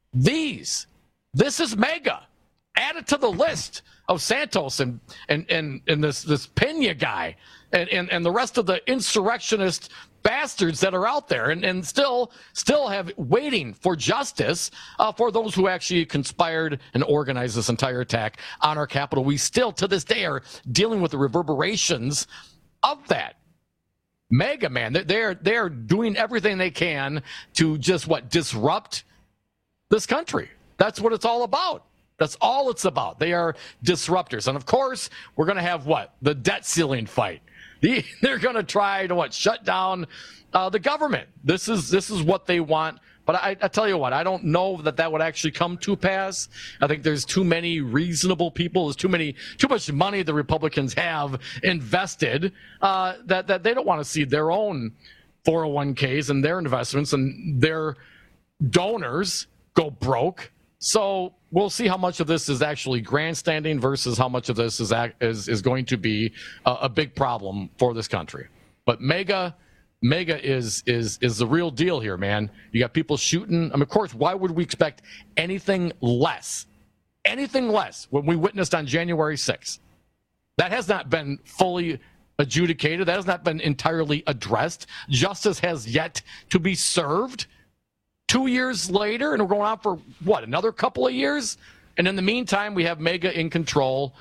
These, this is mega. Add it to the list of Santos and, and, and, and this, this Pena guy and, and, and the rest of the insurrectionist bastards that are out there and, and still still have waiting for justice uh, for those who actually conspired and organized this entire attack on our Capitol. We still, to this day, are dealing with the reverberations of that. Mega, man, they're, they're doing everything they can to just, what, disrupt this country. That's what it's all about. That's all it's about. They are disruptors. And, of course, we're going to have, what, the debt ceiling fight. They're going to try to what shut down uh, the government. This is this is what they want. But I, I tell you what, I don't know that that would actually come to pass. I think there's too many reasonable people. There's too many too much money the Republicans have invested uh, that that they don't want to see their own four oh one k's and their investments and their donors go broke. So we'll see how much of this is actually grandstanding versus how much of this is is, is going to be a, a big problem for this country. But mega, mega is is is the real deal here, man. You got people shooting. I mean, of course, why would we expect anything less anything less what we witnessed on January sixth. That has not been fully adjudicated. That has not been entirely addressed. Justice has yet to be served. Two years later, and we're going on for, what, another couple of years? And in the meantime, we have MAGA in control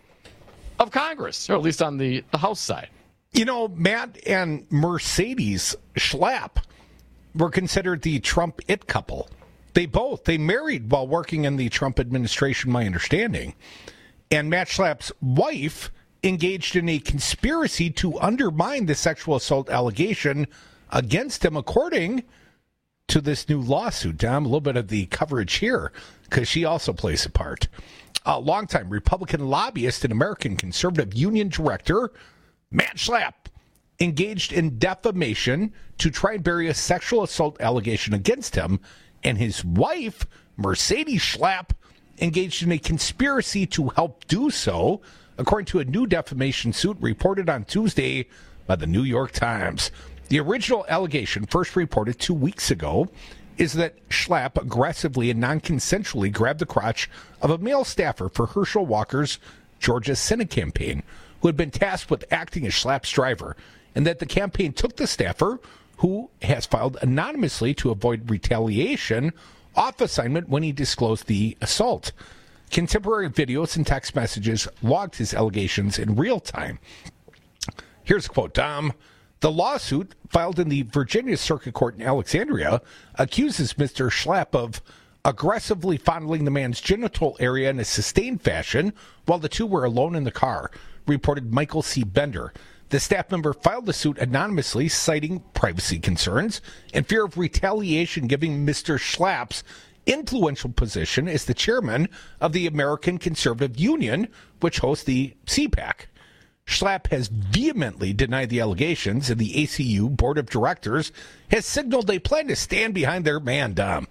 of Congress, or at least on the, the House side. You know, Matt and Mercedes Schlapp were considered the Trump it couple. They both, they married while working in the Trump administration, my understanding. And Matt Schlapp's wife engaged in a conspiracy to undermine the sexual assault allegation against him, according to this new lawsuit. Dom, a little bit of the coverage here, because she also plays a part. A longtime Republican lobbyist and American Conservative Union director, Matt Schlapp, engaged in defamation to try and bury a sexual assault allegation against him, and his wife, Mercedes Schlapp, engaged in a conspiracy to help do so, according to a new defamation suit reported on Tuesday by the New York Times. The original allegation, first reported two weeks ago, is that Schlapp aggressively and non-consensually grabbed the crotch of a male staffer for Herschel Walker's Georgia Senate campaign, who had been tasked with acting as Schlapp's driver, and that the campaign took the staffer, who has filed anonymously to avoid retaliation, off assignment when he disclosed the assault. Contemporary videos and text messages logged his allegations in real time. Here's a quote, Dom. The lawsuit, filed in the Virginia Circuit Court in Alexandria, accuses Mister Schlapp of aggressively fondling the man's genital area in a sustained fashion while the two were alone in the car, reported Michael C. Bender. The staff member filed the suit anonymously, citing privacy concerns and fear of retaliation, giving Mister Schlapp's influential position as the chairman of the American Conservative Union, which hosts the C PAC. Schlapp has vehemently denied the allegations, and the A C U Board of Directors has signaled they plan to stand behind their man, Dom.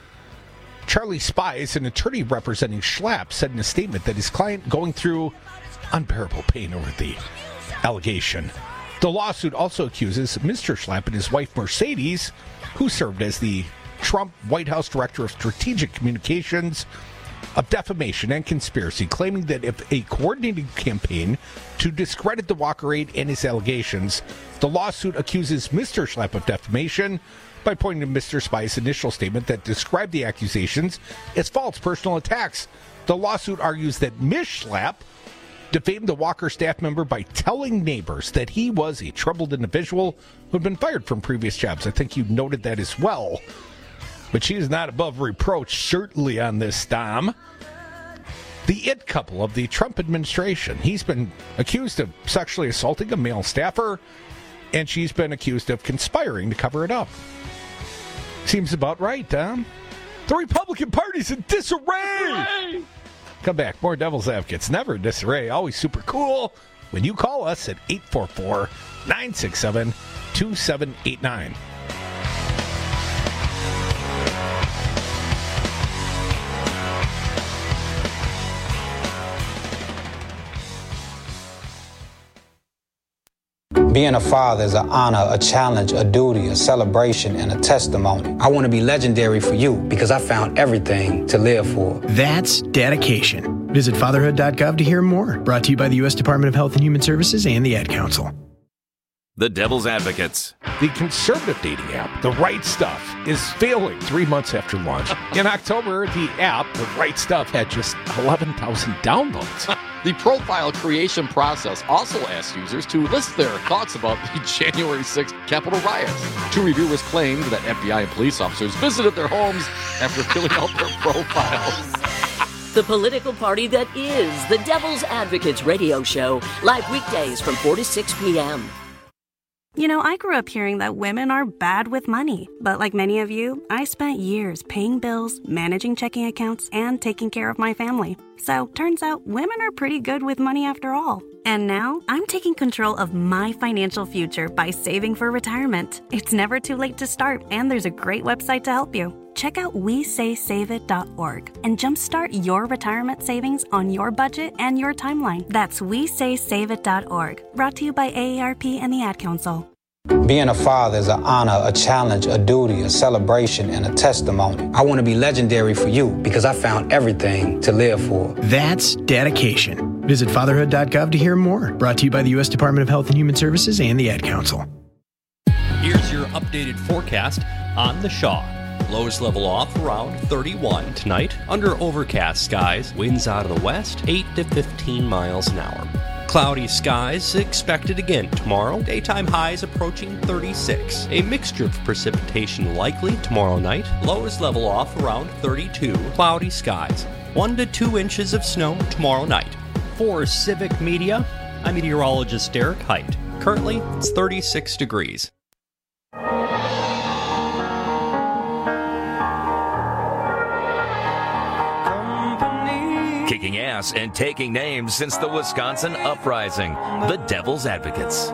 Charlie Spies, an attorney representing Schlapp, said in a statement that his client going through unbearable pain over the allegation. The lawsuit also accuses Mister Schlapp and his wife Mercedes, who served as the Trump White House Director of Strategic Communications, of defamation and conspiracy, claiming that if a coordinated campaign to discredit the Walker aide and his allegations, the lawsuit accuses Mister Schlapp of defamation by pointing to Mister Spies' initial statement that described the accusations as false personal attacks. The lawsuit argues that Miz Schlapp defamed the Walker staff member by telling neighbors that he was a troubled individual who had been fired from previous jobs. I think you noted that as well. But she is not above reproach, certainly, on this, Dom. The it couple of the Trump administration. He's been accused of sexually assaulting a male staffer, and she's been accused of conspiring to cover it up. Seems about right, Dom. The Republican Party's in disarray! Disarray! Come back. More Devil's Advocates. Never in disarray. Always super cool when you call us at eight four four, nine six seven, two seven eight nine. Being a father is an honor, a challenge, a duty, a celebration, and a testimony. I want to be legendary for you because I found everything to live for. That's dedication. Visit fatherhood dot gov to hear more. Brought to you by the U S Department of Health and Human Services and the Ad Council. The Devil's Advocates. The conservative dating app, The Right Stuff, is failing three months after launch. In October, the app, The Right Stuff, had just eleven thousand downloads. The profile creation process also asks users to list their thoughts about the January sixth Capitol riots. Two reviewers claimed that F B I and police officers visited their homes after filling out their profiles. The political party that is the Devil's Advocates radio show, live weekdays from four to six p.m. You know, I grew up hearing that women are bad with money. But like many of you, I spent years paying bills, managing checking accounts, and taking care of my family. So, turns out women are pretty good with money after all. And now, I'm taking control of my financial future by saving for retirement. It's never too late to start, and there's a great website to help you. Check out we say save it dot org and jumpstart your retirement savings on your budget and your timeline. That's we say save it dot org. Brought to you by A A R P and the Ad Council. Being a father is an honor, a challenge, a duty, a celebration, and a testimony. I want to be legendary for you because I found everything to live for. That's dedication. Visit fatherhood dot gov to hear more. Brought to you by the U S Department of Health and Human Services and the Ad Council. Here's your updated forecast on the Shaw. Lows level off around thirty-one tonight. Under overcast skies. Winds out of the west, eight to fifteen miles an hour. Cloudy skies expected again tomorrow. Daytime highs approaching thirty-six. A mixture of precipitation likely tomorrow night. Lows level off around thirty-two. Cloudy skies. One to two inches of snow tomorrow night. For Civic Media, I'm meteorologist Derek Height. Currently, it's thirty-six degrees. Kicking ass and taking names since the Wisconsin Uprising, the Devil's Advocates.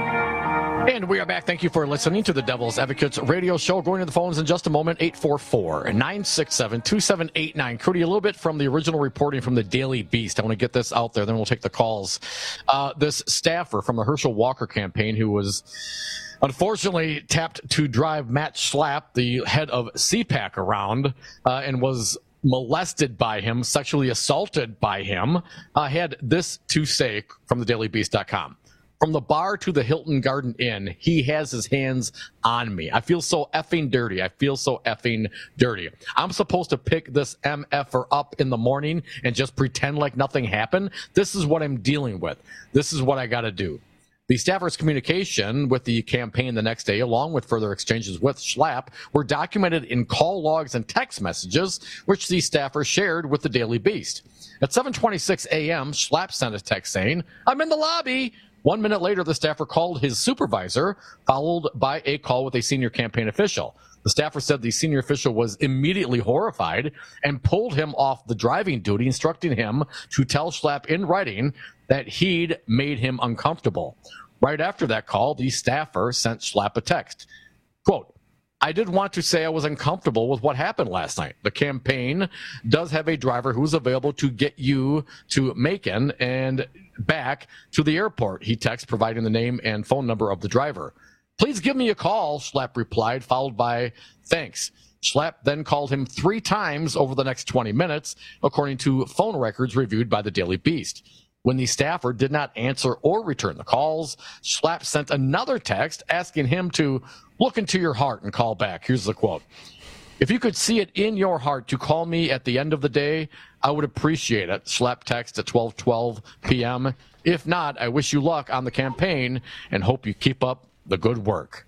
And we are back. Thank you for listening to the Devil's Advocates radio show. Going to the phones in just a moment, eight four four, nine six seven, two seven eight nine. Cody, a little bit from the original reporting from the Daily Beast. I want to get this out there, then we'll take the calls. Uh, this staffer from the Herschel Walker campaign who was unfortunately tapped to drive Matt Schlapp, the head of C PAC, around uh, and was molested by him, sexually assaulted by him, uh, had this to say from the daily beast dot com. From the bar to the Hilton Garden Inn, he has his hands on me. I feel so effing dirty. I feel so effing dirty. I'm supposed to pick this M F-er up in the morning and just pretend like nothing happened? This is what I'm dealing with. This is what I got to do. The staffer's communication with the campaign the next day, along with further exchanges with Schlapp, were documented in call logs and text messages, which the staffer shared with the Daily Beast. At seven twenty-six a.m., Schlapp sent a text saying, "I'm in the lobby." One minute later, the staffer called his supervisor, followed by a call with a senior campaign official. The staffer said the senior official was immediately horrified and pulled him off the driving duty, instructing him to tell Schlapp in writing that he'd made him uncomfortable. Right after that call, the staffer sent Schlapp a text. Quote, "I did want to say I was uncomfortable with what happened last night. The campaign does have a driver who's available to get you to Macon and back to the airport," he texted, providing the name and phone number of the driver. "Please give me a call," Schlapp replied, followed by "thanks." Schlapp then called him three times over the next twenty minutes, according to phone records reviewed by the Daily Beast. When the staffer did not answer or return the calls, Schlapp sent another text asking him to look into your heart and call back. Here's the quote. "If you could see it in your heart to call me at the end of the day, I would appreciate it," Schlapp text at twelve twelve p.m. "If not, I wish you luck on the campaign and hope you keep up the good work."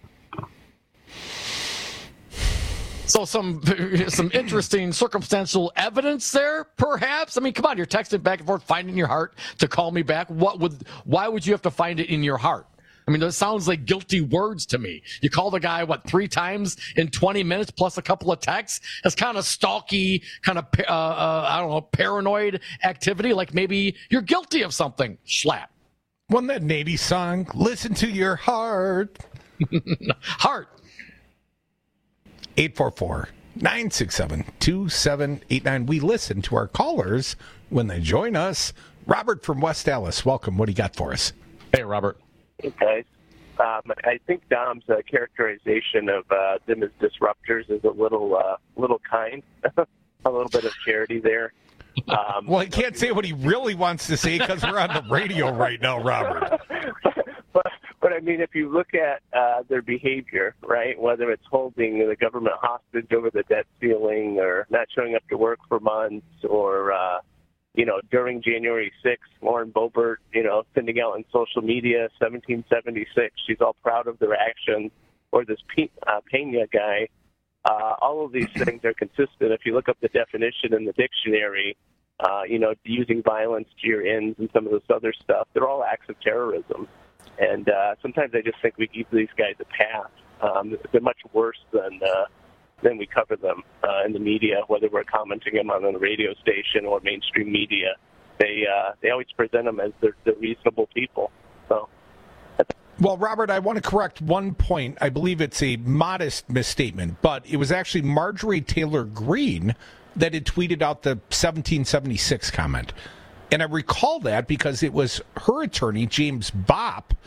So some some interesting circumstantial evidence there, perhaps. I mean, come on, you're texting back and forth, finding your heart to call me back. What would? Why would you have to find it in your heart? I mean, that sounds like guilty words to me. You call the guy, what, three times in twenty minutes plus a couple of texts? That's kind of stalky, kind of, uh, uh, I don't know, paranoid activity. Like maybe you're guilty of something. Schlapp. Wasn't that an eighties song? Listen to your heart. Heart. eight four four, nine six seven, two seven eight nine. We listen to our callers when they join us. Robert from West Dallas, welcome. What do you got for us? Hey, Robert. Hey, guys. Um, I think Dom's uh, characterization of uh, them as disruptors is a little uh, little kind. A little bit of charity there. Um, well, he can't say what he really wants to say because we're on the radio right now, Robert. but, but, I mean, if you look at uh, their behavior, right, whether it's holding the government hostage over the debt ceiling or not showing up to work for months or, uh, you know, during January sixth, Lauren Boebert, you know, sending out on social media, seventeen seventy-six, she's all proud of their actions, or this P- uh, Pena guy. Uh, all of these things are consistent. If you look up the definition in the dictionary, uh, you know, using violence to your ends and some of this other stuff, they're all acts of terrorism. And uh, sometimes I just think we give these guys a pass. Um, they're much worse than uh, than we cover them uh, in the media, whether we're commenting them on the radio station or mainstream media. They uh, they always present them as they're, they're reasonable people. So. Well, Robert, I want to correct one point. I believe it's a modest misstatement, but it was actually Marjorie Taylor Greene that had tweeted out the seventeen seventy-six comment. And I recall that because it was her attorney, James Bopp,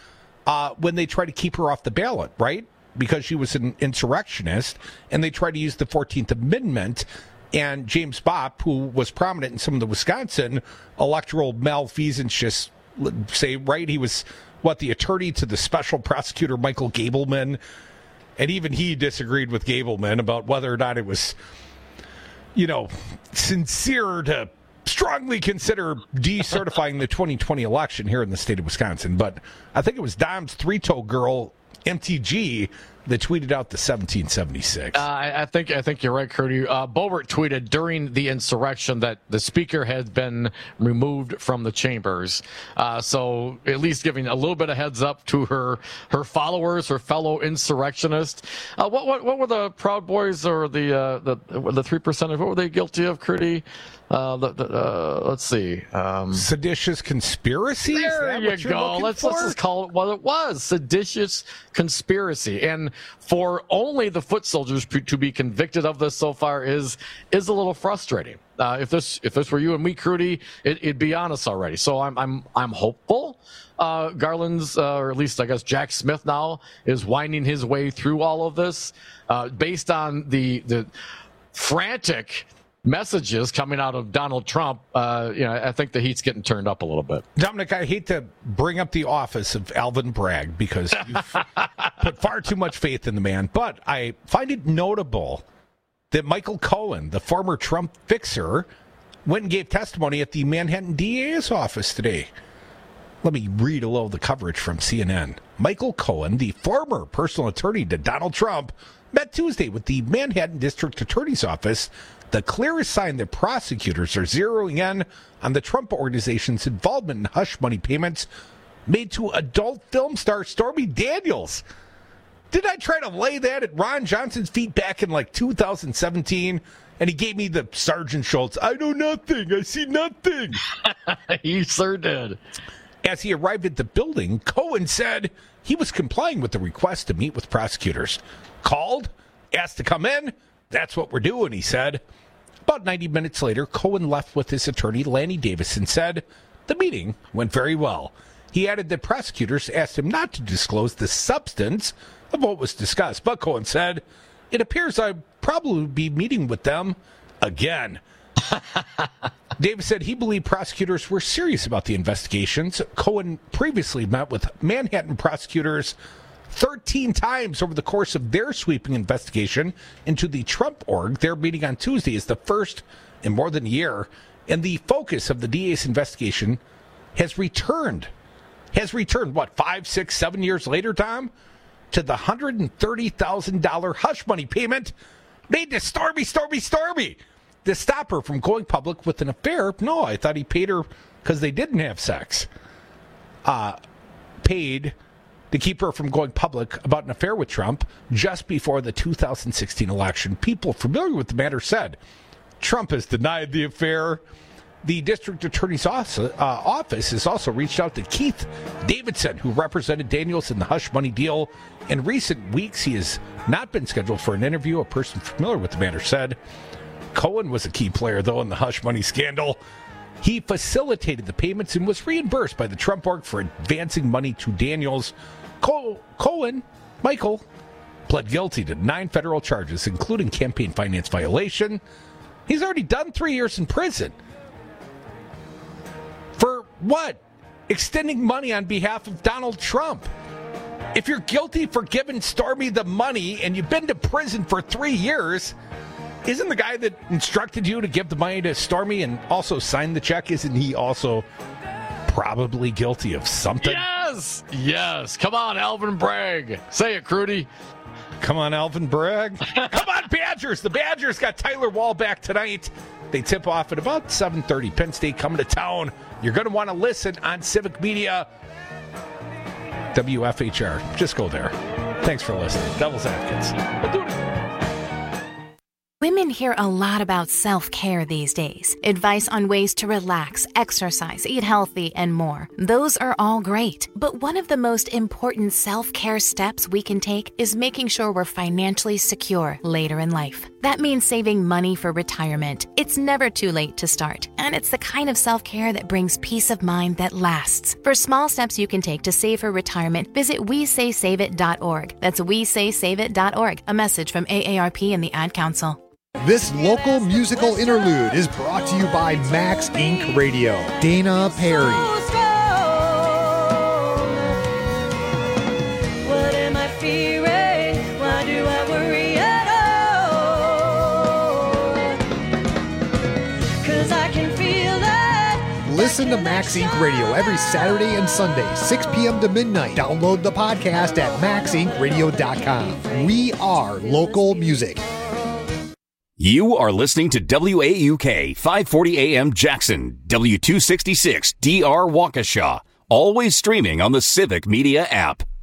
uh, when they tried to keep her off the ballot, right? Because she was an insurrectionist, and they tried to use the fourteenth Amendment. And James Bopp, who was prominent in some of the Wisconsin electoral malfeasance, just say, right, he was, what, the attorney to the special prosecutor Michael Gableman, and even he disagreed with Gableman about whether or not it was, you know, sincere to strongly consider decertifying the twenty twenty election here in the state of Wisconsin. But I think it was Dom's three-toe girl, M T G, that tweeted out the seventeen seventy-six. Uh, I, I think I think you're right, Curdy. Uh, Boebert tweeted during the insurrection that the speaker had been removed from the chambers. Uh, so at least giving a little bit of heads up to her her followers, her fellow insurrectionists. Uh, what what what were the Proud Boys or the uh, the the three percenters? What were they guilty of, Curdy? Uh, the, the, uh, let's see. Um, seditious conspiracy? There you go. Let's, let's just call it what it was. Seditious conspiracy. And for only the foot soldiers to be convicted of this so far is is a little frustrating. Uh, if this if this were you and me, Crudy, it, it'd be on us already. So I'm I'm I'm hopeful. Uh, Garland's, uh, or at least I guess Jack Smith now is winding his way through all of this, uh, based on the the frantic messages coming out of Donald Trump. Uh, you know, I think the heat's getting turned up a little bit. Dominic, I hate to bring up the office of Alvin Bragg because you've put far too much faith in the man, but I find it notable that Michael Cohen, the former Trump fixer, went and gave testimony at the Manhattan D A's office today. Let me read a little of the coverage from C N N. Michael Cohen, the former personal attorney to Donald Trump, met Tuesday with the Manhattan District Attorney's Office, the clearest sign that prosecutors are zeroing in on the Trump Organization's involvement in hush money payments made to adult film star Stormy Daniels. Did I try to lay that at Ron Johnson's feet back in like two thousand seventeen? And he gave me the Sergeant Schultz, I know nothing, I see nothing. He sure did. As he arrived at the building, Cohen said he was complying with the request to meet with prosecutors. Called, asked to come in. That's what we're doing, he said. About ninety minutes later, Cohen left with his attorney, Lanny Davis, and said the meeting went very well. He added that prosecutors asked him not to disclose the substance of what was discussed. But Cohen said, it appears I'd probably be meeting with them again. Davis said he believed prosecutors were serious about the investigations. Cohen previously met with Manhattan prosecutors thirteen times over the course of their sweeping investigation into the Trump org. Their meeting on Tuesday is the first in more than a year, and the focus of the D A's investigation has returned. Has returned, what, five, six, seven years later, Tom? To the one hundred thirty thousand dollars hush money payment made to Stormy, Stormy, Stormy to stop her from going public with an affair. No, I thought he paid her because they didn't have sex. Uh, paid to keep her from going public about an affair with Trump just before the two thousand sixteen election. People familiar with the matter said Trump has denied the affair. The district attorney's office, uh, office has also reached out to Keith Davidson, who represented Daniels in the hush money deal. In recent weeks, he has not been scheduled for an interview. A person familiar with the matter said Cohen was a key player, though, in the hush money scandal. He facilitated the payments and was reimbursed by the Trump org for advancing money to Daniels. Co- Cohen, Michael, pled guilty to nine federal charges, including campaign finance violation. He's already done three years in prison. For what? Extending money on behalf of Donald Trump. If you're guilty for giving Stormy the money and you've been to prison for three years, isn't the guy that instructed you to give the money to Stormy and also sign the check, isn't he also probably guilty of something? Yes! Yes. Come on, Alvin Bragg. Say it, Crudy. Come on, Alvin Bragg. Come on, Badgers. The Badgers got Tyler Wall back tonight. They tip off at about seven thirty. Penn State coming to town. You're going to want to listen on Civic Media. W F H R. Just go there. Thanks for listening. Devil's Advocates. We'll do it. Women hear a lot about self-care these days. Advice on ways to relax, exercise, eat healthy, and more. Those are all great. But one of the most important self-care steps we can take is making sure we're financially secure later in life. That means saving money for retirement. It's never too late to start, and it's the kind of self-care that brings peace of mind that lasts. For small steps you can take to save for retirement, visit we say save it dot org. That's we say save it dot org. A message from A A R P and the Ad Council. This local musical interlude is brought to you by Max Incorporated. Radio. Dana Perry. What am I fearing? Why do I worry at all? 'Cause I can feel that. Listen to Max Incorporated. Radio every Saturday and Sunday, six p.m. to midnight. Download the podcast at max inc radio dot com. We are local music. You are listening to W A U K five forty A M Jackson, W two sixty-six D R Waukesha, always streaming on the Civic Media app.